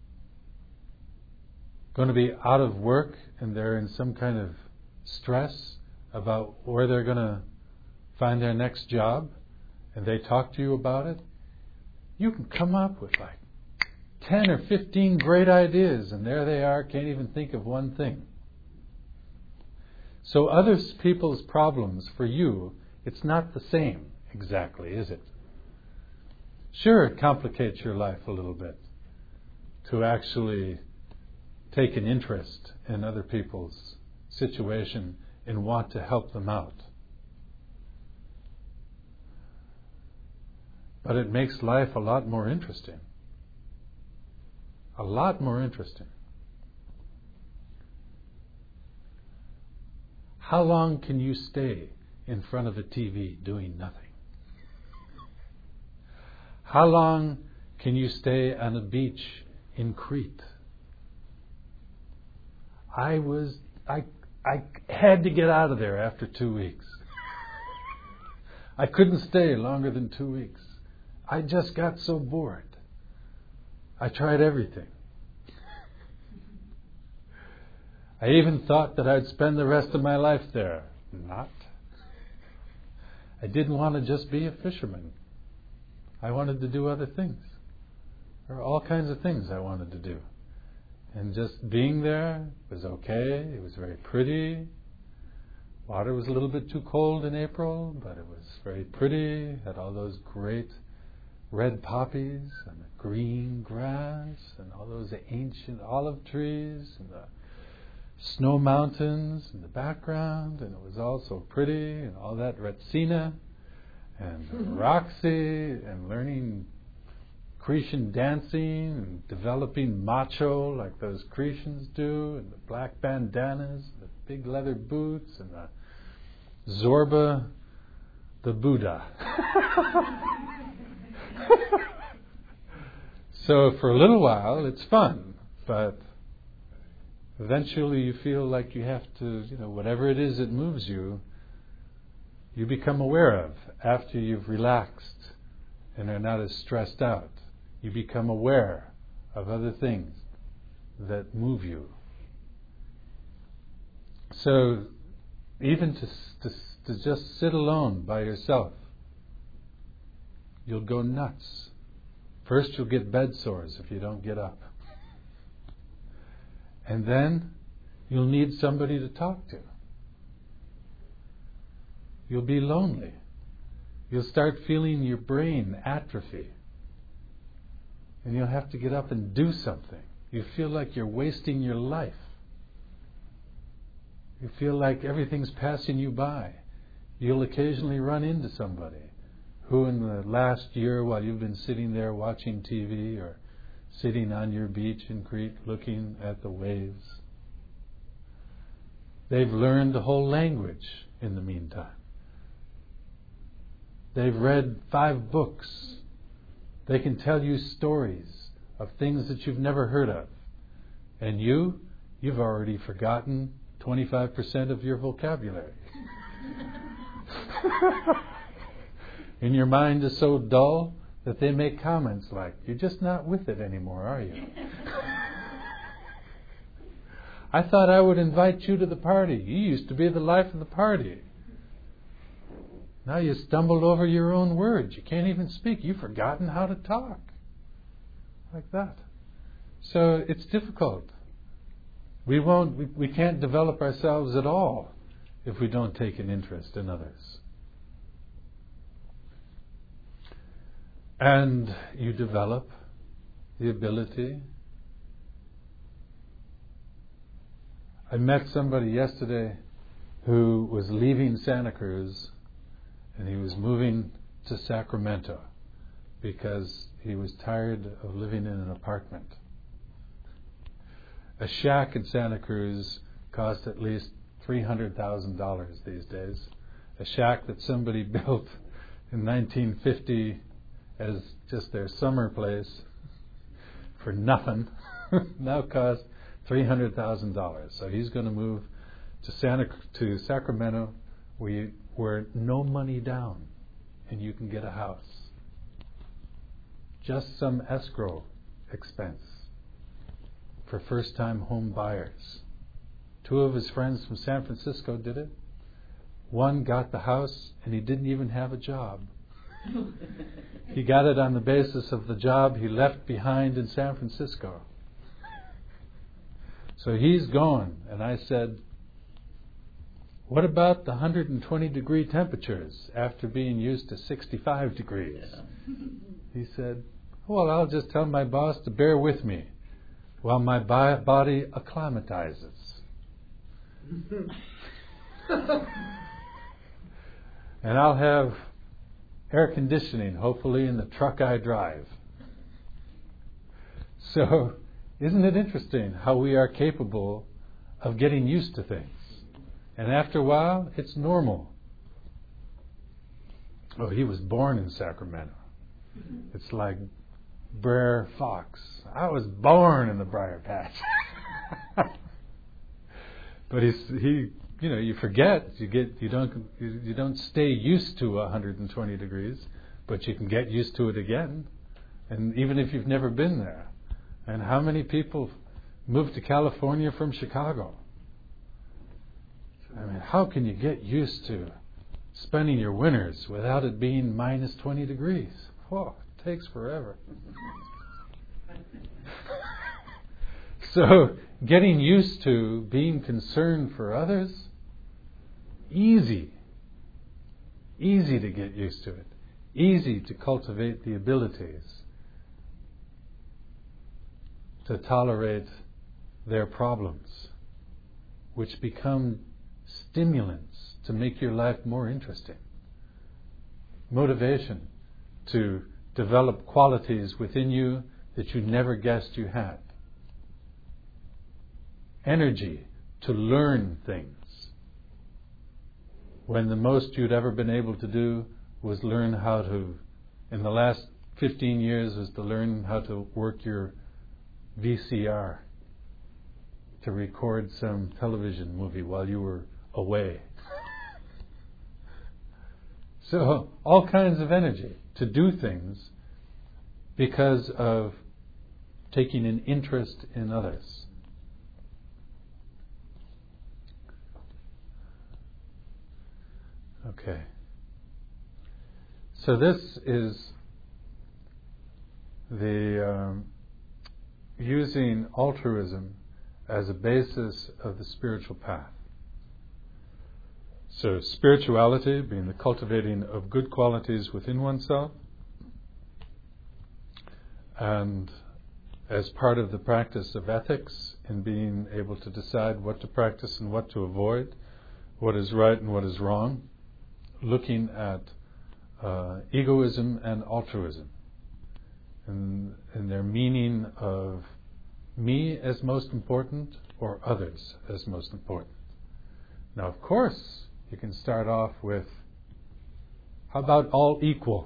going to be out of work and they're in some kind of stress about where they're going to find their next job, and they talk to you about it, you can come up with like ten or fifteen great ideas, and there they are, can't even think of one thing. So other people's problems, for you, it's not the same exactly, is it? Sure, it complicates your life a little bit to actually take an interest in other people's situation and want to help them out. But it makes life a lot more interesting. A lot more interesting. How long can you stay in front of a T V doing nothing? How long can you stay on a beach in Crete? I was, I, I had to get out of there after two weeks. I couldn't stay longer than two weeks. I just got so bored. I tried everything. I even thought that I'd spend the rest of my life there. Not. I didn't want to just be a fisherman. I wanted to do other things. There were all kinds of things I wanted to do. And just being there was okay. It was very pretty. Water was a little bit too cold in April, but it was very pretty. Had all those great red poppies and the green grass and all those ancient olive trees and the snow mountains in the background, and it was all so pretty, and all that Retsina and Roxy, and learning Cretan dancing and developing macho like those Cretans do, and the black bandanas, the big leather boots, and the Zorba, the Buddha. So for a little while it's fun, but eventually you feel like you have to, you know, whatever it is that moves you, you become aware of after you've relaxed and are not as stressed out. You become aware of other things that move you. So even to, to, to just sit alone by yourself, you'll go nuts. First you'll get bed sores if you don't get up. And then you'll need somebody to talk to. You'll be lonely. You'll start feeling your brain atrophy. And you'll have to get up and do something. You feel like you're wasting your life. You feel like everything's passing you by. You'll occasionally run into somebody who in the last year, while you've been sitting there watching T V or sitting on your beach in Crete looking at the waves, they've learned the whole language in the meantime. They've read five books. They can tell you stories of things that you've never heard of. And you, you've already forgotten twenty-five percent of your vocabulary. And your mind is so dull that they make comments like, "You're just not with it anymore, are you? I thought I would invite you to the party. You used to be the life of the party. Now you stumbled over your own words. You can't even speak. You've forgotten how to talk." Like that. So it's difficult. We won't. We, we can't develop ourselves at all if we don't take an interest in others. And you develop the ability. I met somebody yesterday who was leaving Santa Cruz and he was moving to Sacramento because he was tired of living in an apartment. A shack in Santa Cruz cost at least three hundred thousand dollars these days. A shack that somebody built in nineteen fifty as just their summer place for nothing now costs three hundred thousand dollars. So he's going to move to Santa to Sacramento, where you, where no money down, and you can get a house. Just some escrow expense for first-time home buyers. Two of his friends from San Francisco did it. One got the house, and he didn't even have a job. He got it on the basis of the job he left behind in San Francisco. So he's gone. And I said, "What about the one hundred twenty degree temperatures after being used to sixty-five degrees? Yeah. He said, "Well, I'll just tell my boss to bear with me while my bi- body acclimatizes." And I'll have air conditioning, hopefully, in the truck I drive. So, isn't it interesting how we are capable of getting used to things? And after a while, it's normal. Oh, he was born in Sacramento. It's like Brer Fox. I was born in the briar patch. But he's, he, you know, you forget. You get, you don't, you, you don't stay used to one hundred twenty degrees, but you can get used to it again. And even if you've never been there. And how many people moved to California from Chicago? I mean, how can you get used to spending your winters without it being minus twenty degrees? Oh, it takes forever. So, getting used to being concerned for others, easy. Easy to get used to it. Easy to cultivate the abilities to tolerate their problems, which become stimulants to make your life more interesting. Motivation to develop qualities within you that you never guessed you had. Energy to learn things, when the most you'd ever been able to do was learn how to, in the last fifteen years, was to learn how to work your V C R to record some television movie while you were away. So, all kinds of energy to do things because of taking an interest in others. Okay. So this is the um, using altruism as a basis of the spiritual path. So spirituality being the cultivating of good qualities within oneself, and as part of the practice of ethics, in being able to decide what to practice and what to avoid, what is right and what is wrong, looking at uh, egoism and altruism, and, and their meaning of me as most important or others as most important. Now, of course, you can start off with, how about all equal?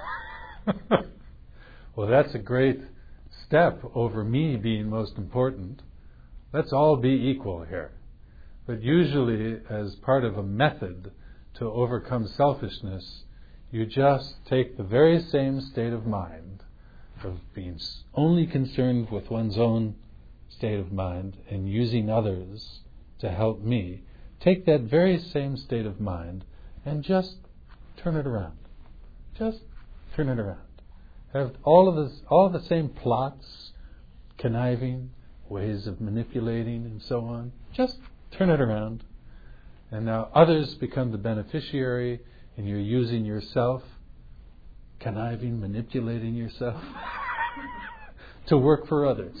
Well, that's a great step over me being most important. Let's all be equal here. But usually, as part of a method to overcome selfishness, you just take the very same state of mind of being only concerned with one's own state of mind and using others to help me. Take that very same state of mind and just turn it around. Just turn it around. Have all of this, all the same plots, conniving, ways of manipulating and so on. Just turn it around. And now others become the beneficiary, and you're using yourself, conniving, manipulating yourself to work for others.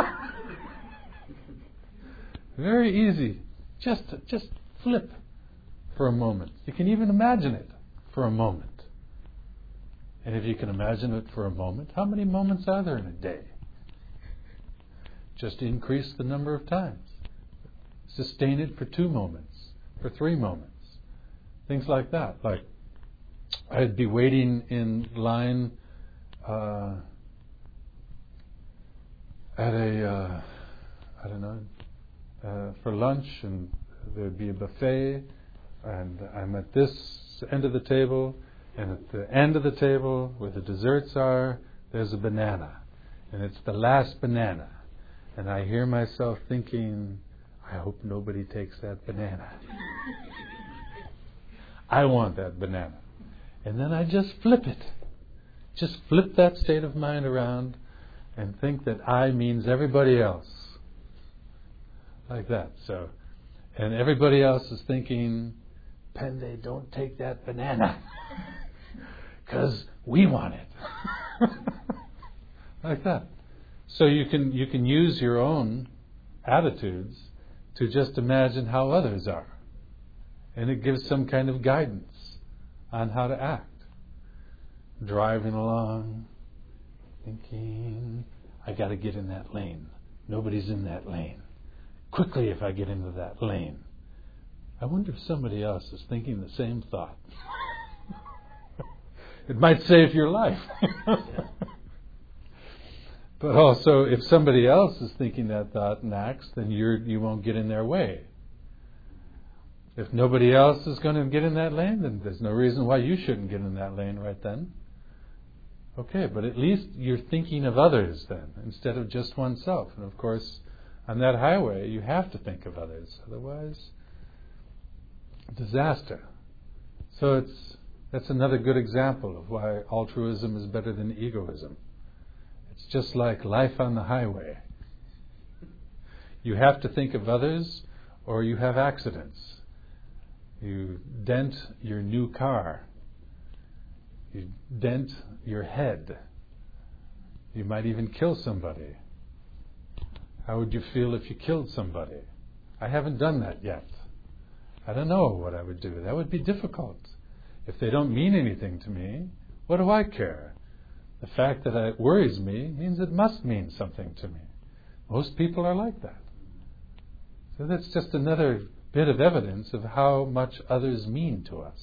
Very easy. Just, just flip for a moment. You can even imagine it for a moment. And if you can imagine it for a moment, how many moments are there in a day? Just increase the number of times. Sustain it for two moments, for three moments. Things like that. Like, I'd be waiting in line uh, at a, uh, I don't know, uh, for lunch, and there'd be a buffet, and I'm at this end of the table, and at the end of the table where the desserts are, there's a banana. And it's the last banana. And I hear myself thinking, I hope nobody takes that banana. I want that banana. And then I just flip it. Just flip that state of mind around and think that I means everybody else. Like that. So, and everybody else is thinking, Pende, don't take that banana. Because we want it. Like that. So you can you can use your own attitudes to just imagine how others are. And it gives some kind of guidance on how to act. Driving along, thinking, I got to get in that lane. Nobody's in that lane. Quickly, if I get into that lane. I wonder if somebody else is thinking the same thought. It might save your life. But also, if somebody else is thinking that thought and acts, then you're, you won't get in their way. If nobody else is going to get in that lane, then there's no reason why you shouldn't get in that lane right then. Okay, but at least you're thinking of others then, instead of just oneself. And of course, on that highway, you have to think of others. Otherwise, disaster. So it's that's another good example of why altruism is better than egoism. It's just like life on the highway. You have to think of others, or you have accidents. You dent your new car. You dent your head. You might even kill somebody. How would you feel if you killed somebody? I haven't done that yet. I don't know what I would do. That would be difficult. If they don't mean anything to me, what do I care? The fact that it worries me means it must mean something to me. Most people are like that. So that's just another bit of evidence of how much others mean to us.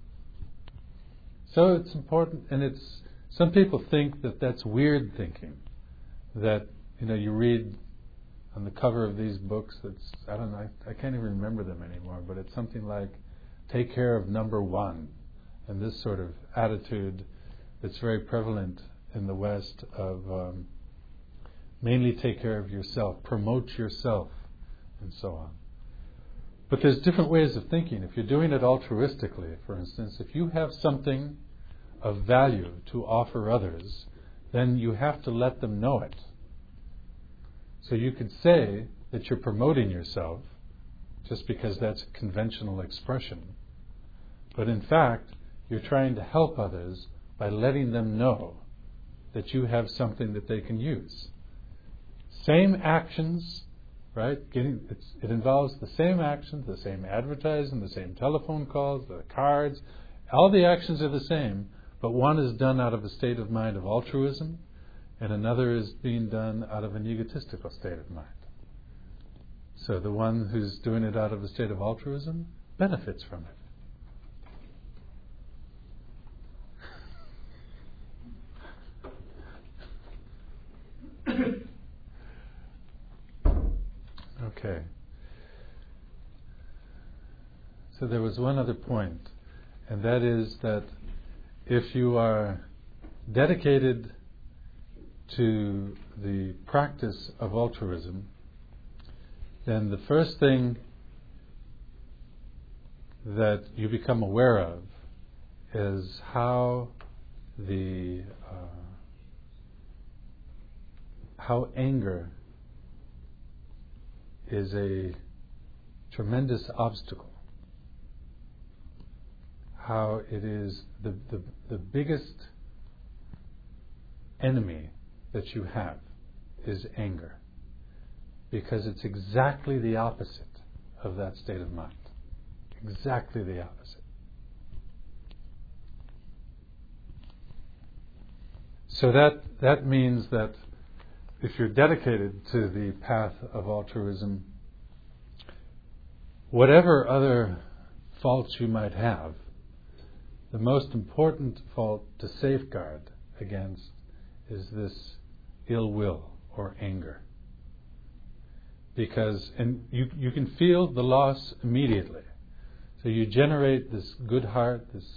So it's important, and it's some people think that that's weird thinking. That, you know, you read on the cover of these books, that's, I don't know, I, I can't even remember them anymore, but it's something like, take care of number one. And this sort of attitude that's very prevalent in the West of um, mainly take care of yourself, promote yourself, and so on. But there's different ways of thinking. If you're doing it altruistically, for instance, if you have something of value to offer others, then you have to let them know it. So you could say that you're promoting yourself just because that's a conventional expression. But in fact, you're trying to help others by letting them know that you have something that they can use. same actions, right? Getting it's, it involves the same actions, the same advertising, the same telephone calls, the cards. All the actions are the same, but one is done out of a state of mind of altruism, and another is being done out of an egotistical state of mind. So the one who's doing it out of a state of altruism benefits from it. Okay. So there was one other point, and that is that if you are dedicated to the practice of altruism, then the first thing that you become aware of is how the uh, how anger is a tremendous obstacle. How it is the, the, the biggest enemy that you have is anger. Because it's exactly the opposite of that state of mind. Exactly the opposite. So that that means that if you're dedicated to the path of altruism, whatever other faults you might have, the most important fault to safeguard against is this ill will or anger. Because, and you, you can feel the loss immediately. So you generate this good heart, this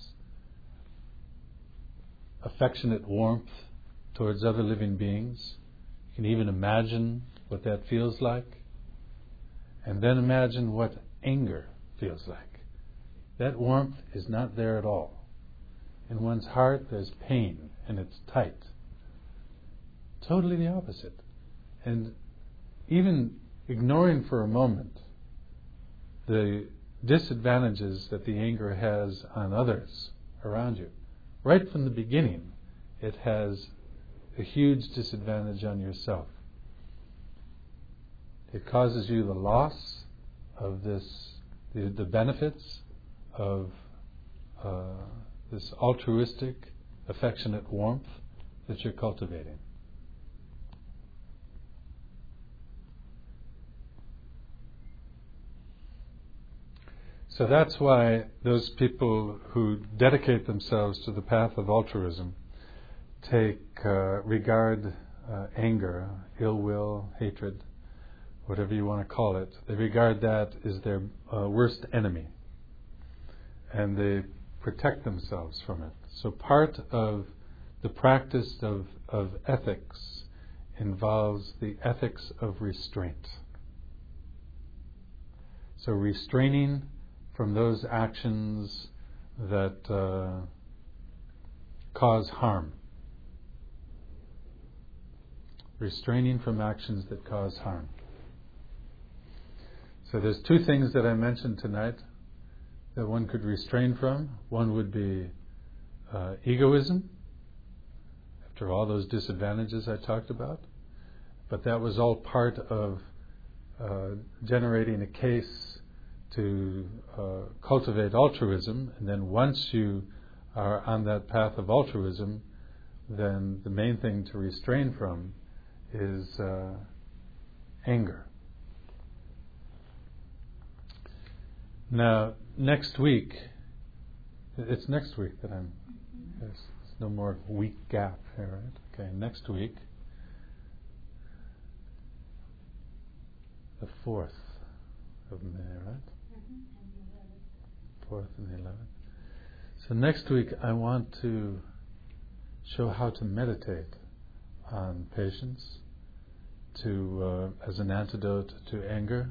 affectionate warmth towards other living beings. You can even imagine what that feels like. And then imagine what anger feels like. That warmth is not there at all. In one's heart there's pain and it's tight. Totally the opposite. And even ignoring for a moment the disadvantages that the anger has on others around you, right from the beginning it has a huge disadvantage on yourself. It causes you the loss of this, the, the benefits of uh, this altruistic, affectionate warmth that you're cultivating. So that's why those people who dedicate themselves to the path of altruism take uh, regard uh, anger, ill will, hatred, whatever you want to call it, they regard that as their uh, worst enemy, and they protect themselves from it. So part of the practice of, of ethics involves the ethics of restraint. So restraining from those actions that uh, cause harm. Restraining from actions that cause harm. So there's two things that I mentioned tonight that one could restrain from. One would be uh, egoism, after all those disadvantages I talked about. But that was all part of uh, generating a case to uh, cultivate altruism. And then once you are on that path of altruism, then the main thing to restrain from is uh, anger. Now, next week, it's next week that I'm, there's, there's no more week gap here, right? Okay, next week, the fourth of May, right? fourth and the eleventh. So next week I want to show how to meditate on patience to uh, as an antidote to anger,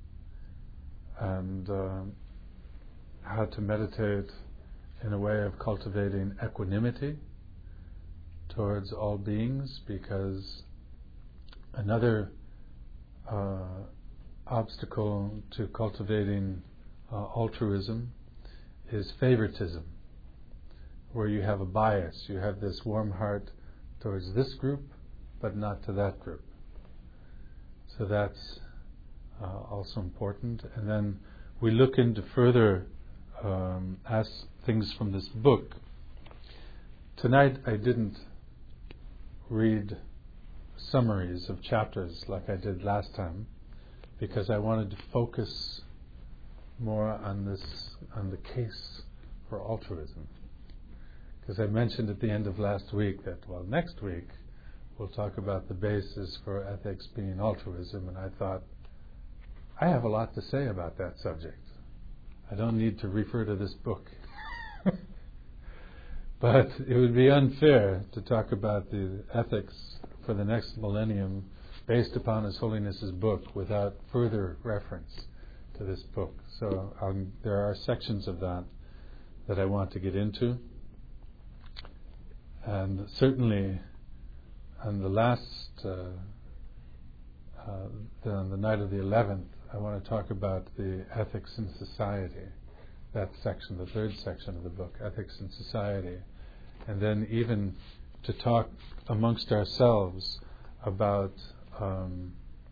and uh, how to meditate in a way of cultivating equanimity towards all beings, because another uh, obstacle to cultivating uh, altruism is favoritism, where you have a bias. You have this warm heart towards this group, but not to that group. So that's uh, also important. And then we look into further um, as things from this book. Tonight I didn't read summaries of chapters like I did last time, because I wanted to focus more on this, on the case for altruism. Because I mentioned at the end of last week that, well, next week we'll talk about the basis for ethics being altruism, and I thought, I have a lot to say about that subject. I don't need to refer to this book. But it would be unfair to talk about the ethics for the next millennium based upon His Holiness's book without further reference to this book. So um, there are sections of that that I want to get into. And certainly on the last, uh, uh, the, on the night of the eleventh, I want to talk about the ethics in society. That section, the third section of the book, Ethics in Society. And then even to talk amongst ourselves about um,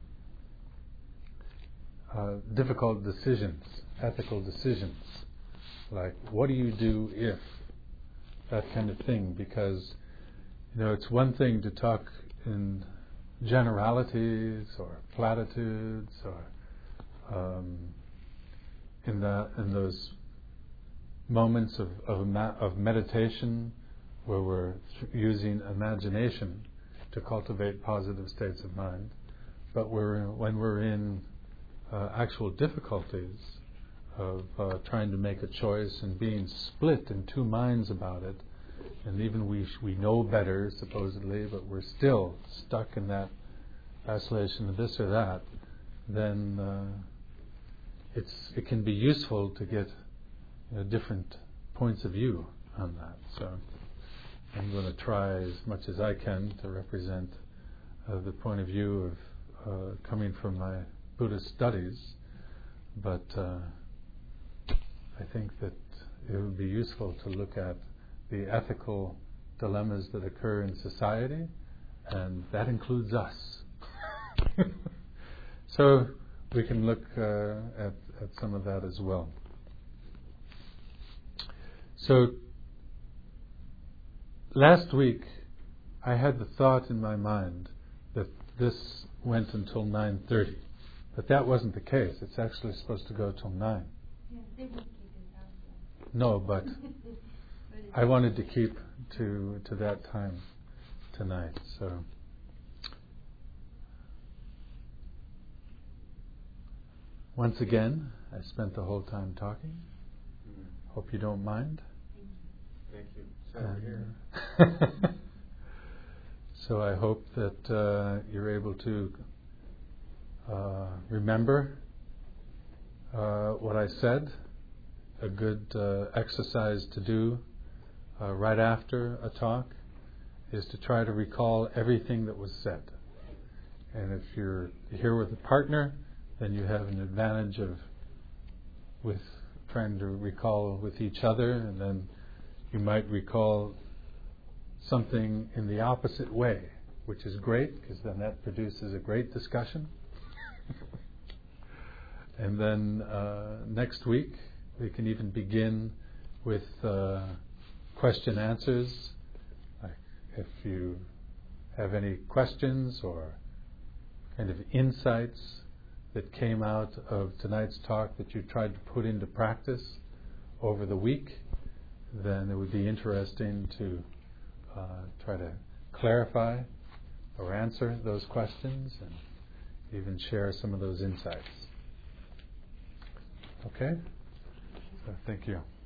uh, difficult decisions, ethical decisions, like what do you do if, that kind of thing, because you know it's one thing to talk in generalities or platitudes or um, in the in those moments of of, ma- of meditation where we're using imagination to cultivate positive states of mind, but we're when we're in uh, actual difficulties of uh, trying to make a choice and being split in two minds about it, and even we sh- we know better supposedly, but we're still stuck in that vacillation of this or that, then uh, it's it can be useful to get you know, different points of view on that. So I'm going to try as much as I can to represent uh, the point of view of uh, coming from my Buddhist studies, but uh, I think that it would be useful to look at the ethical dilemmas that occur in society, and that includes us. So we can look uh, at, at some of that as well. So last week I had the thought in my mind that this went until nine thirty, but that wasn't the case. It's actually supposed to go till nine. Yeah, they will keep it out. No, but I wanted to keep to to that time tonight. So once again, I spent the whole time talking. Mm. Hope you don't mind. Thank you. Thank you. Uh, so I hope that uh, you're able to uh, remember uh, what I said. A good uh, exercise to do uh, right after a talk is to try to recall everything that was said. And if you're here with a partner, then you have an advantage of with trying to recall with each other, and then you might recall something in the opposite way, which is great, because then that produces a great discussion. And then uh, next week we can even begin with uh, question answers. Like if you have any questions or kind of insights that came out of tonight's talk that you tried to put into practice over the week, then it would be interesting to uh, try to clarify or answer those questions and even share some of those insights. Okay? So thank you.